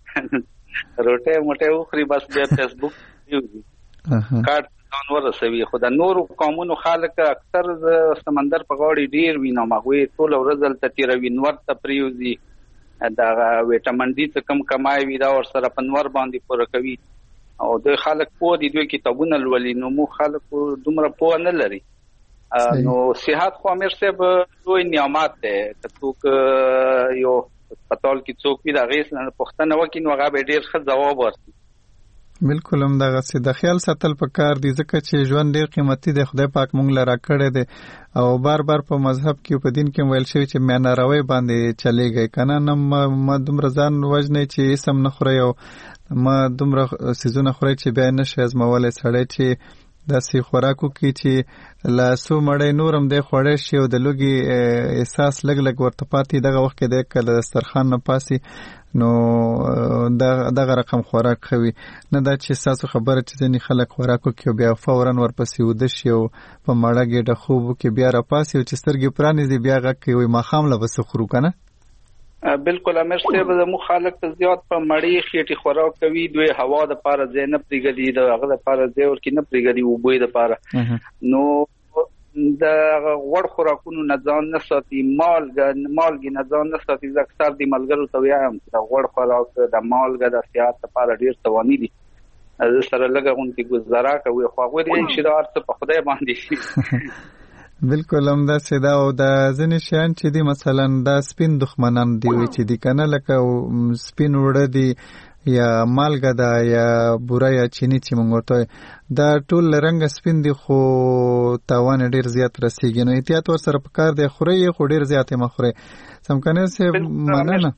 روټۍ موټۍ وخوري بس بیا فیسبوک یوزي کارت ځان ورسوي. خو د نورو قومونو خلک اکثر د سمندر په غاړې ډېر وي، نو هغوی ټوله ورځ هلته تېروي، نور ته پرېوځي، دغه ویټامین ډي څه کم کمای وي دا ورسره په نور باندې پوره کوي. او دوی خلک پوه دي، دوی کتابونه لولي، نو مو خلک دومره پوه نه لري. نو صحت خو امیر صاحب لوی نعمت دی، که څوک یو هسپتال کې څوک وي د هغې پوښتنه وکړي نو هغه به ډېر ښه ځواب ورکړي. بالکل همدغسې د خیال ساتل پکار دي، ځکه چې ژوند ډېر قیمتي دی، خدای پاک موږ له راکړی دی. او بار بار په مذهب کې په دین کې ویل شوي چې میاناروی باندې چلیږئ که نه. نه ما دومره ځان وژنئ چې اسم نه خورئ، او ما دومره څیزونه خورئ چې بیا نشي ازمولی سړی چې داسې خوراکو کې چې له څو مړۍ نور هم دی خوړی شي او د لوږې احساس لږ لږ ورته پاتې، دغه وخت کې دی که له دسترخوان نه پاسي نو دغه رقم خوراک ښه وي. نه دا چې ستاسو خبره چې ځینې خلک خوراکو کې بیا فوراً ورپسې وده شي او په مړه ګېډه خوبو کې بیا راپاسي او چې سترګې پرانیزي بیا غږ کوي وایي ماښام له به څه خورو که نه؟ بالکل امیر صاحب زموږ خلک ته زیات په مړې خېټې خوراک کوي. دوی هوا دپاره ځای نه پرېږدي، د هغه دپاره ځای ورکې نه پرېږدي، اوبو یې دپاره. نو د غوړ خوراکونو نه ځان نه ساتي، مالګه مالګې نه ځان نه ساتي. زه اکثر دې ملګرو ته وایم چې د غوړ خوراک د مالګه د صحت لپاره ډېر تاواني دي. زه سره لږه غوندې ګزاره کوي، خو هغوی دې چې دا هر څه په خدای باندې شي. بالکل همداسې ده. او د ځینې شیان چې دي مثلا دا سپین دښمنان دي وي چې دي که نه، لکه سپین وړه دي یا مالګه ده یا بوره یا چینی چې موږ ورته دا ټول له رنګه سپین دي، خو تاوان ډېر زیات رسېږي. نو احتیاط ورسره پکار دی. خورئ یې خو ډېر زیات یې مه خورئ. څمکنی صاحب مننه.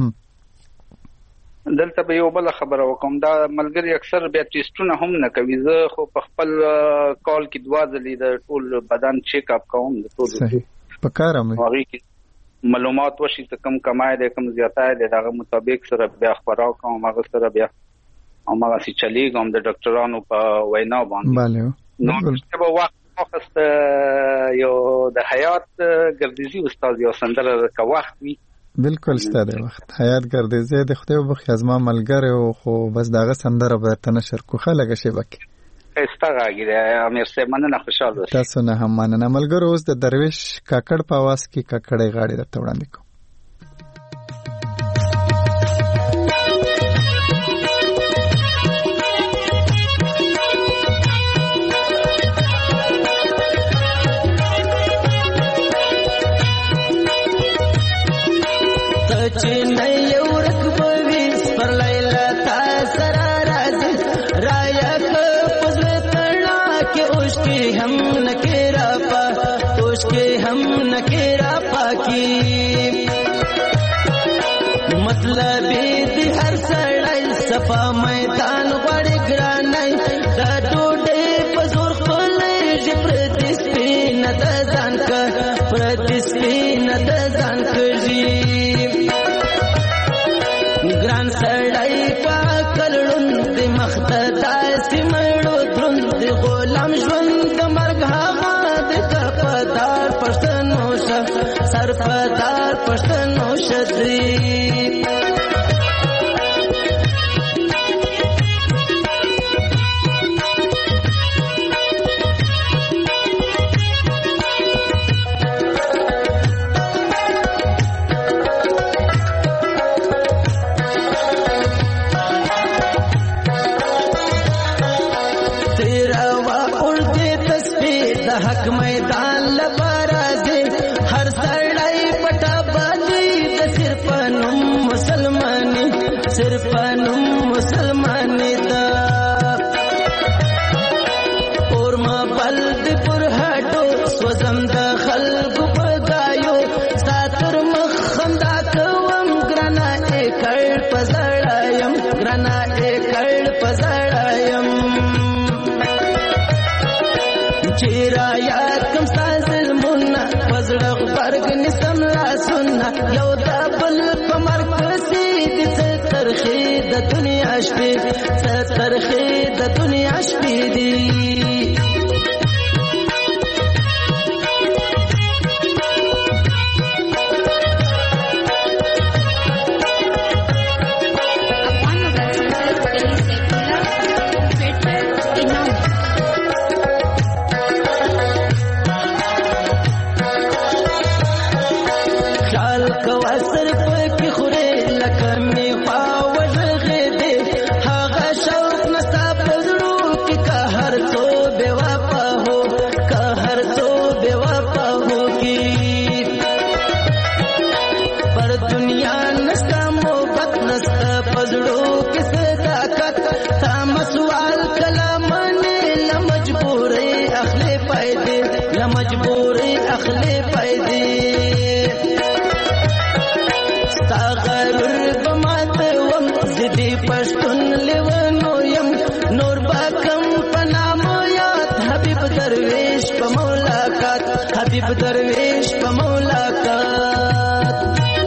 دلته به یو بله خبره وکړم، دا ملګري اکثر بیا ټیسټونه هم نه کوي. زه خو په خپل کال کې دوه ځلې د ټول بدن چیک اپ کوم، د ټول پکار هم هغې کې معلومات وشي څه کم کمای دی کم زیاتی دی، د هغه مطابق سره بیا خوراک کوم، هغه سره بیا هماغسې چلیږم د ډاکټرانو په وینا باندې. نو به وخت واخیسته یو د حیات ګردیزي استاد یو سندره که وخت وي بالکل شته د وخت حیات ګرځي زه د خدای وبخښي از ما ملګری او خو بس داغه سندره به ته نشر کوخه لګه شي بکې استغاګي د امیر سه مننه خوشاله اوسئ. تاسو نه هم مننه ملګرو. اوس د درویش کاکړ په आवाज کې کاکړې غاړي درته وړاندې کوم. مطلب دې هر سړی صفا میدان غړي ګرانای دا ټوټه په زور خپلې پرتی سپین د ځان کا پرتی سپین د ځان کړي ګران سړی کا کلون دې مخته سیمړو دروند غلام ژوند مرګ هغه د کپدار پښتنو شه سرپدار پښتنو شدري حق میدان لبرازي هر سړی پټا باندې د صرف نوم مسلمانې صرف نوم مسلمانې دا اور ما بلد پر هټو سوزم د خلق پګایو ساتر مخندا کوم ګرنا اکړ پزړایم ګرنا اکړ پزړایم چیرا یاد کم سازل منا پزړغ برګ نسم لا سننا یو د بل کمر کسي د ترخی د دنیا شپې ترخی د دنیا شپې دی حبیب درویش په ملاقات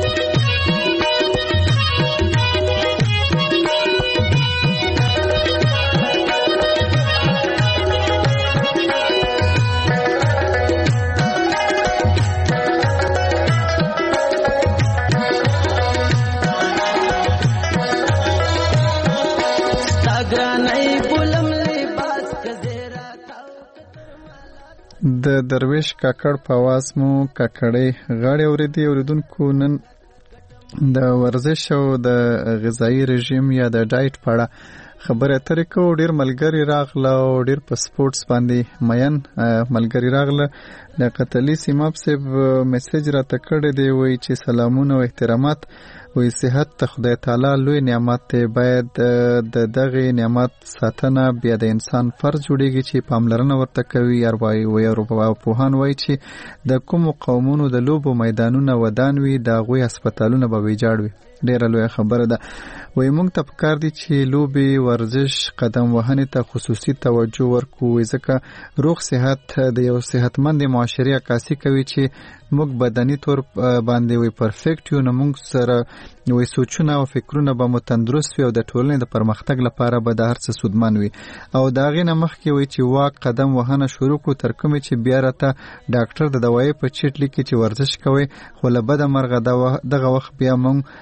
د درویش کاکړ په आवाज مو کاکړې غاړې اوریدي. اوریدونکو نن د ورزش او د غذایی رژیم یا د ډایټ په اړه خبرې اترې کوو. ډېر ملګري راغله او ډېر په سپورټس باندې مین ملګري راغله. لیاقت علي سیماب صاحب میسج راته کړی دی، وایي چې سلامونه او احترامات، وایي صحت ته خدای تعالی لوی نعمت دی، باید د دغه نعمت ساتنه بیا د انسان فرض جوړیږي چې پاملرنه ورته کوي. اروايي وایي ارواپوهان وایي چې د کومو قومونو د لوبو میدانونه ودان وي د هغوی هسپتالونه به ویجاړ وي. ډېره لویه خبره ده. وای موږ ته پکار دي چې لوبي ورزش قدم وهنې ته خصوصي توجه ورکو ځکه روغ صحت د یو صحتمند معاشري عکاسي کوي چې موږ بدني تور باندې وي پرفیکټ یو نو موږ سره وي سوچونه او فکرونه به مو تندرست وي او د ټولنې د پرمختګ لپاره به د هر څه سودمن وي او دا غینه مخکې وي چې واک قدم وهنه شروع کو تر کومې چې بیا راته ډاکټر د دوايي په چیټ لیکي چې ورزش کوي خو له بده مرغه دغه وخت بیا موږ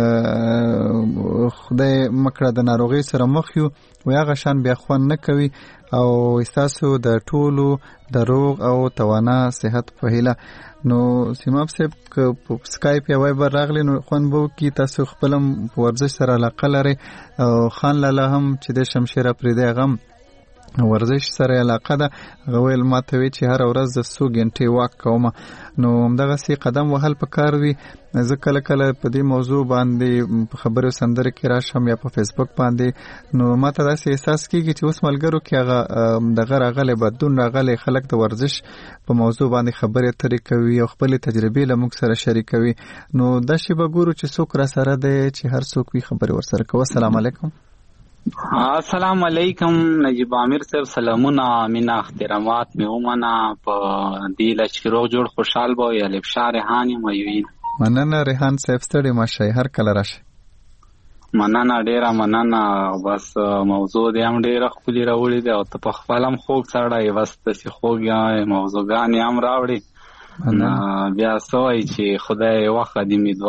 خدای مکړه د ناروغي سره مخ یو و هغه شان بیا خوان نه کوي او احساسو د ټولو د روغ او توانا صحت په هیله نو سیماب صاحب که سکایپ یا وایبر راغلی نو خوان بو کی تاسو خپلم ورزش سره علاقه لري او خان لاله هم چې د شمشیر پرې دی غم ورزش سره علاقه ده غویل ماته وی چې هر ورځ د څو غنټې واک کوم نو همدغه سي قدم وهل پکار وي زه کله کله په دې موضوع باندې خبرو سندره کې راشم یا په فیسبوک باندې نو ماته داسې احساس کیږي چې اوس ملګرو کې هغه دغه راغلي بدون راغلي خلک د ورزش په موضوع باندې خبرې اترې کوي او خپل تجربې له موږ سره شریکوي نو د شی به ګورو چې څوک را سره دی چې هر څوک وي خبرې ور سره کوي. السلام علیکم. السلام علیکم نجیب عامر صاحب سلامونه مینا احترامات می ومنه په دې لچروغ جوړ خوشحال بو یا لبشار ریحانی مویوین مننه ریحان صاحب ستړي ماشه هر کله راشه مننه ډیره مننه بس موضوع دې هم ډیره خولي راوړي دی او ته په خپلم خوږ سړی وسته سي خوږه موضوعګان هم راوړي بیا سوای چې خدای واخه دې میدوا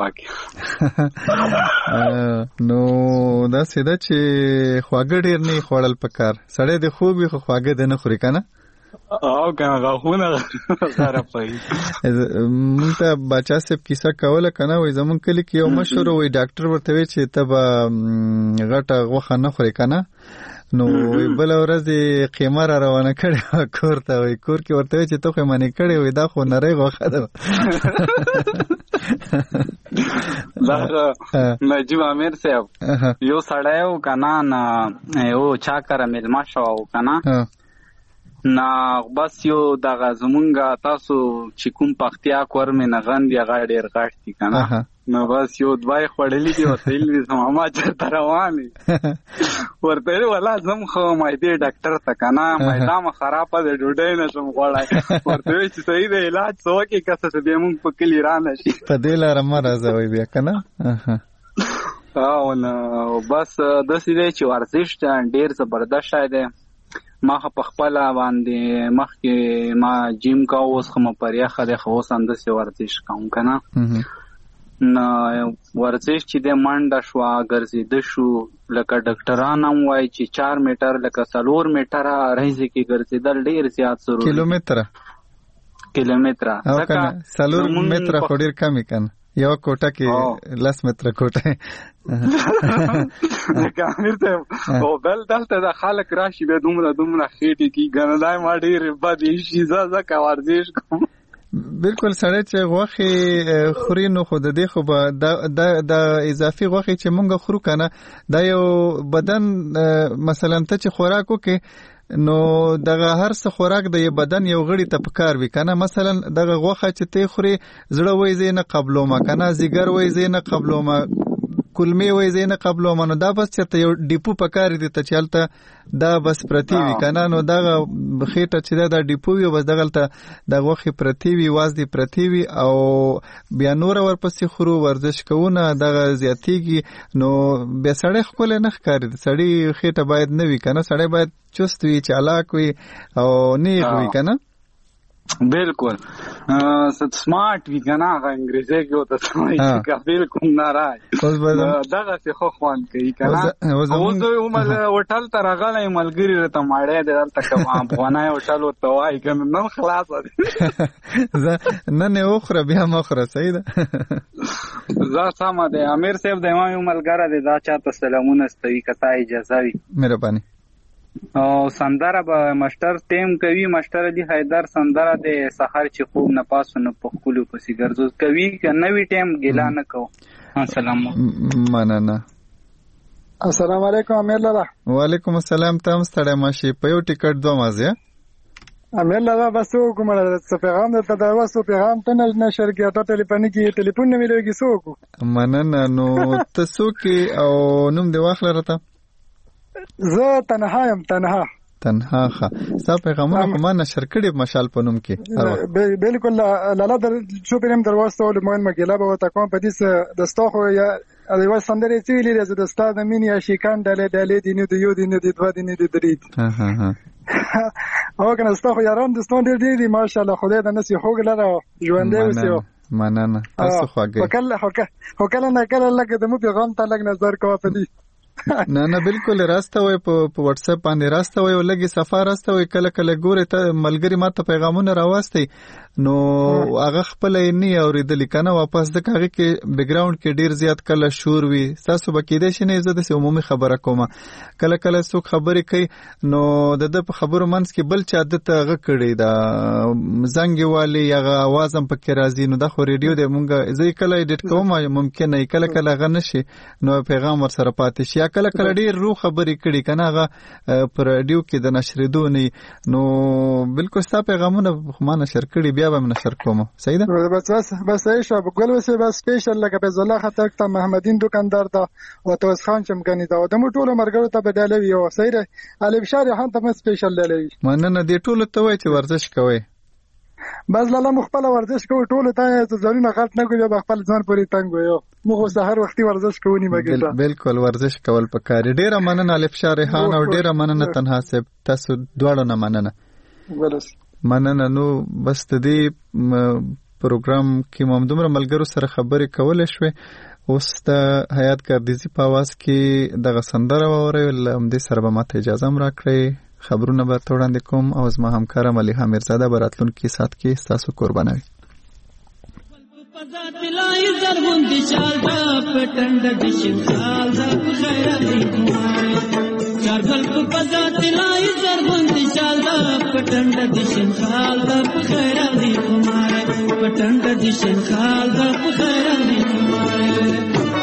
کې نو دا سیده چې خواږه ډیر نه خوړل پکار سړی د خوب خو خواږه د نه خوري کنه او کنه غاخونه سره پي مونږ ته بچا سپ کیسه کوله کنه وای زمون کلی کې یو مشهور وای ډاکټر ورته وی چې ته به غټه غوخه نه خوري کنه نو بل ورځ قیمه را روانه کړې کور ته وای کور کې ورته چې ته خو معنی کړې وای دا خو نری غوخه ده دا نجیب عامر صاحب یو سړی و کنه نه یو چا کړه ملما شو کنه نه بس یو دغه زمونږه تاسو چې کوم پختیا کور مې نه غندي هغه ډېر غټ دي کنه نو بس یو دوای خړلې دي ورته ویلې زما ما چرته روانې ورته ولا زم خو مې دې ډاکټر ته کنه مې دا ما خرابه ده ډوډۍ نشم غواړای ورته چې صحیح دی علاج څو کې کسه دې مونږ په کلی را نشي په دې لاره مرزه وي بیا کنه او نو بس د سې چې ورزش ډېر زبردست دی ما په خپل باندې مخکې ما جیم کا اوس خو په ریخه د خو سند سي ورزش کوم کنه نو ورزش چې د منډه شو ګرځید شو لکه ډاکټران هم وایي چې چار میټر لکه څلور میټر راځي کې ګرځیدل ډیر زیات ضروري کیلومتر کیلومتر ځکه څلور میټر خو ډیر کم کن یو کوټه کې لاس متر کوټه لکه امیر ته او بل دلته د خلک راشي به دومره دومره خېټې کې ګنلای ما ډېر بد شي ځکه ورزش کوم بالکل سړی چې غوښې خوري نو خو د دې خو به د اضافي غوښې چې مونږ خورو کنه دا یو بدن مثلا ته چې خوراک وکې نو دغه هر څه خوراک د بدن یو غړي ته پکار وي کنه مثلا دغه غوښه چې ته خوري زړه وای زینه قبلو ما کنه زیګر وای زینه قبلو ما کلمې وای زینه قبلو ما نو دا بس چې ته یو ډیپو پکار دي ته چلته دا بس پرتی وي کنه نو دغه خېټه چې دا ډیپو وي بس دغلته د غوښې پرتی وي واز دي پرتی وي او بیا نور ورپسې خورو ورزش کوونه دغه زیاتیږي نو بیا سړی خپل نه ښکاري سړی خېټه باید نه وي کنه سړی باید چست وي چالاک وي او نیغ وي کنه بالکل سمارټ وی کنه هغه انګریزي کې وته سمای چې بالکل ناراض دغه څه خو خوان کوي کنه اوس عمر هوټل ته راغلی ملګری رته ماړې دلته کوم افغانای هوټل ورته وای کنه نن خلاص ده نن یو خره بیا مخره صحیح ده زه سم ده امیر صاحب د ما یو ملګری دی دا چاته سلامونه ستوي کته اجازه وي مهرباني او سندره به مشتر ټیم کوي مشتر دی حیدر سندره د سحر چې خوب نه پاسو نه په خولو پسې ګرځو کوي که نوی ټیم ګیلا نه کو. السلام مننه. السلام علیکم امیر لاله. وعلیکم السلام. تم ستړی ماشي په یو ټیکټ دوه مازه امیر لا بس کوم څه پیغام درته دا وسو پیغام ته نشر کې ته ټلیفون کې ټلیفون نه ملوي سو کو مننه نو تاسو کې او نوم دی واخل راته زه تنها يم تنها تنها ښه ستا پیغامونه خو ما نشر کړي مشال په نوم کې بالکل لالا در شو پرم درواستو لمون مګلا به وتا کوم په دې دستا خو یا د یو سندرې چې ویلې زه د ستا د مینې عاشقان ډلې ډلې دي نو د یو دي نو د دوه دي نو د درې ها ها ها او کنه ستا خو یاران د ستون ډېر دي ماشاءالله خدای د نس یو غلره ژوندې وسیو مننه تاسو خوږی وکړه هو کله نه کله لکه د مو پیغام ته لګ نظر کوه په دې نه نه بالکل راسته وای په واتس اپ باندې راسته وای ولګي سفر راسته وای کله کله ګوره ته ملګری ماته پیغامونه راوستي نو هغه خپل نه اوریدل کنه واپس د کاغه کې بیک گراوند کې ډیر زیات کله شور وي تاسو بکیده شنه زه د عمومي خبره کوم کله کله څوک خبرې کوي نو د د خبرو منځ کې بل چا د ته کړي دا زنګ والی هغه आवाज هم پکې راځي نو د خو ریډیو د مونږه زه کله ایډیټ کوم ممکن نه کله کله غ نشي نو پیغام ور سره پاتې شي کله کله ډیر روح خبرې کړي کنه هغه پر ریډیو کې د نشریدو نه نو بالکل ستا پیغامونه ما نشر کړي بیا به نشر کوم صحیح ده بس بس بس ایشا بقول وسه بس سپیشل لکه به زله خطر ته محمدین دکاندار دا او توس خان چمګنی دا د مو ټولو مرګرو ته بدلوي او صحیح ده الف شاری هان ته سپیشل للی مننه دې ټولو ته وای چې ورزش کوي بس لاله مخبل ورزش کوي ټولو ته ځانونه غلط نه کوي خپل ځان پوری تنگ وي موږ سحر وختي ورزش کوونی مګر بالکل ورزش کول پکاري ډیره مننه الف شاری هان او ډیره مننه تنها صاحب تاسو دواړو نه مننه ولس مننه نو بس د دې پروګرام کې مو دومره ملګرو سره خبرې کولې شوې اوس د حیات ګردیزي په आवाज کې دغه سندره واورئ لم دې سره به ماته اجازه هم راکړئ خبرونه به وړاندې کوم او زما همکاره ملیحه میرزاده به راتلونکي ساعت کې ستاسو قربانه وي چارګل په پزا تلای زرغون دي شالدا پټنډ دي شین خال د خیر علي کوماره پټنډ دي شین خال د خیر علي کوماره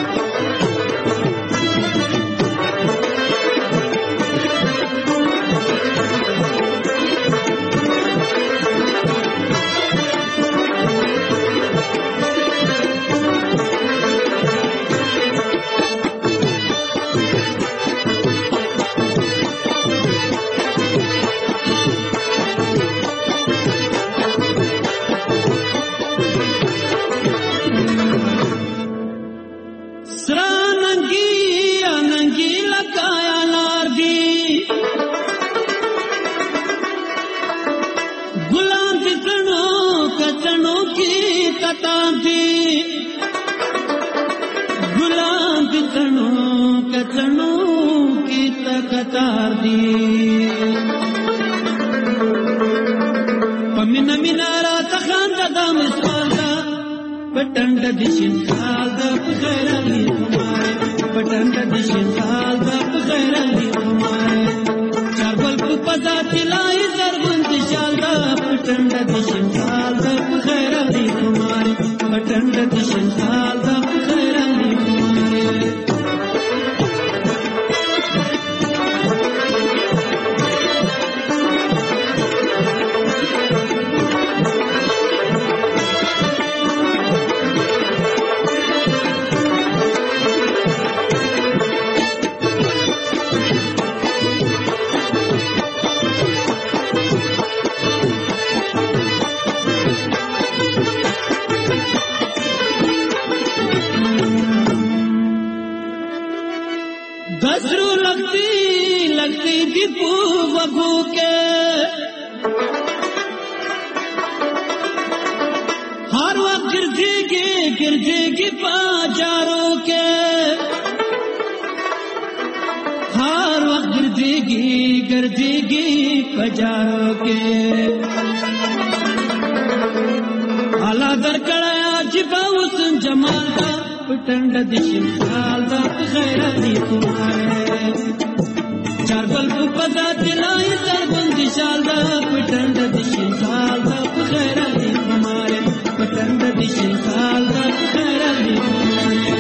गुलाम बितनों कचनों की तकतार दी पमिना मिनारा तखांदा दाम स्वाला पटंड दिशिन सालदा खैरली कुमार पटंड दिशिन सालदा खैरली कुमार चावल को पदा तिलाई जरबुंद शालदा पटंड दिशिन सालदा खैरली कुमार पटंड दिशिन सालदा खैरली कुमार गजरू लगती लगती दीपू बबू के हर वक्त गिरजेगी गिरजेगी बाजारों के हर वक्त गिरजेगी गिरजेगी बाजारों के आला दर कड़ाया जिबाऊ सुन जमाल पटंड दिशिन सालदा खैरली कुमारे चारगल को पदा दिलाई सरबंद दिशालदा पटंड दिशिन सालदा खैरली कुमारे पटंड दिशिन सालदा खैरली कुमारे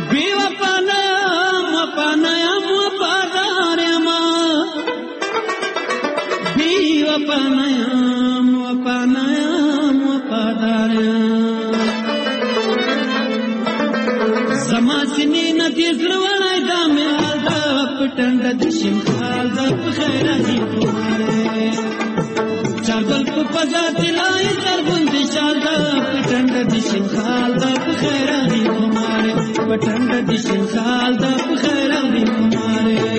بی وفانا وفانا وفادار ما بی وفانا وفانا وفادار زما سینې ندی زړولای دا مې حال دا پټنډ د شمخال دا په خیر دي کوماره چاغل په پزا دلای زرغون دي شال دا پټنډ د شمخال دا په خیر دي کوماره پټنډ د شمخال دا په خیر دي کوماره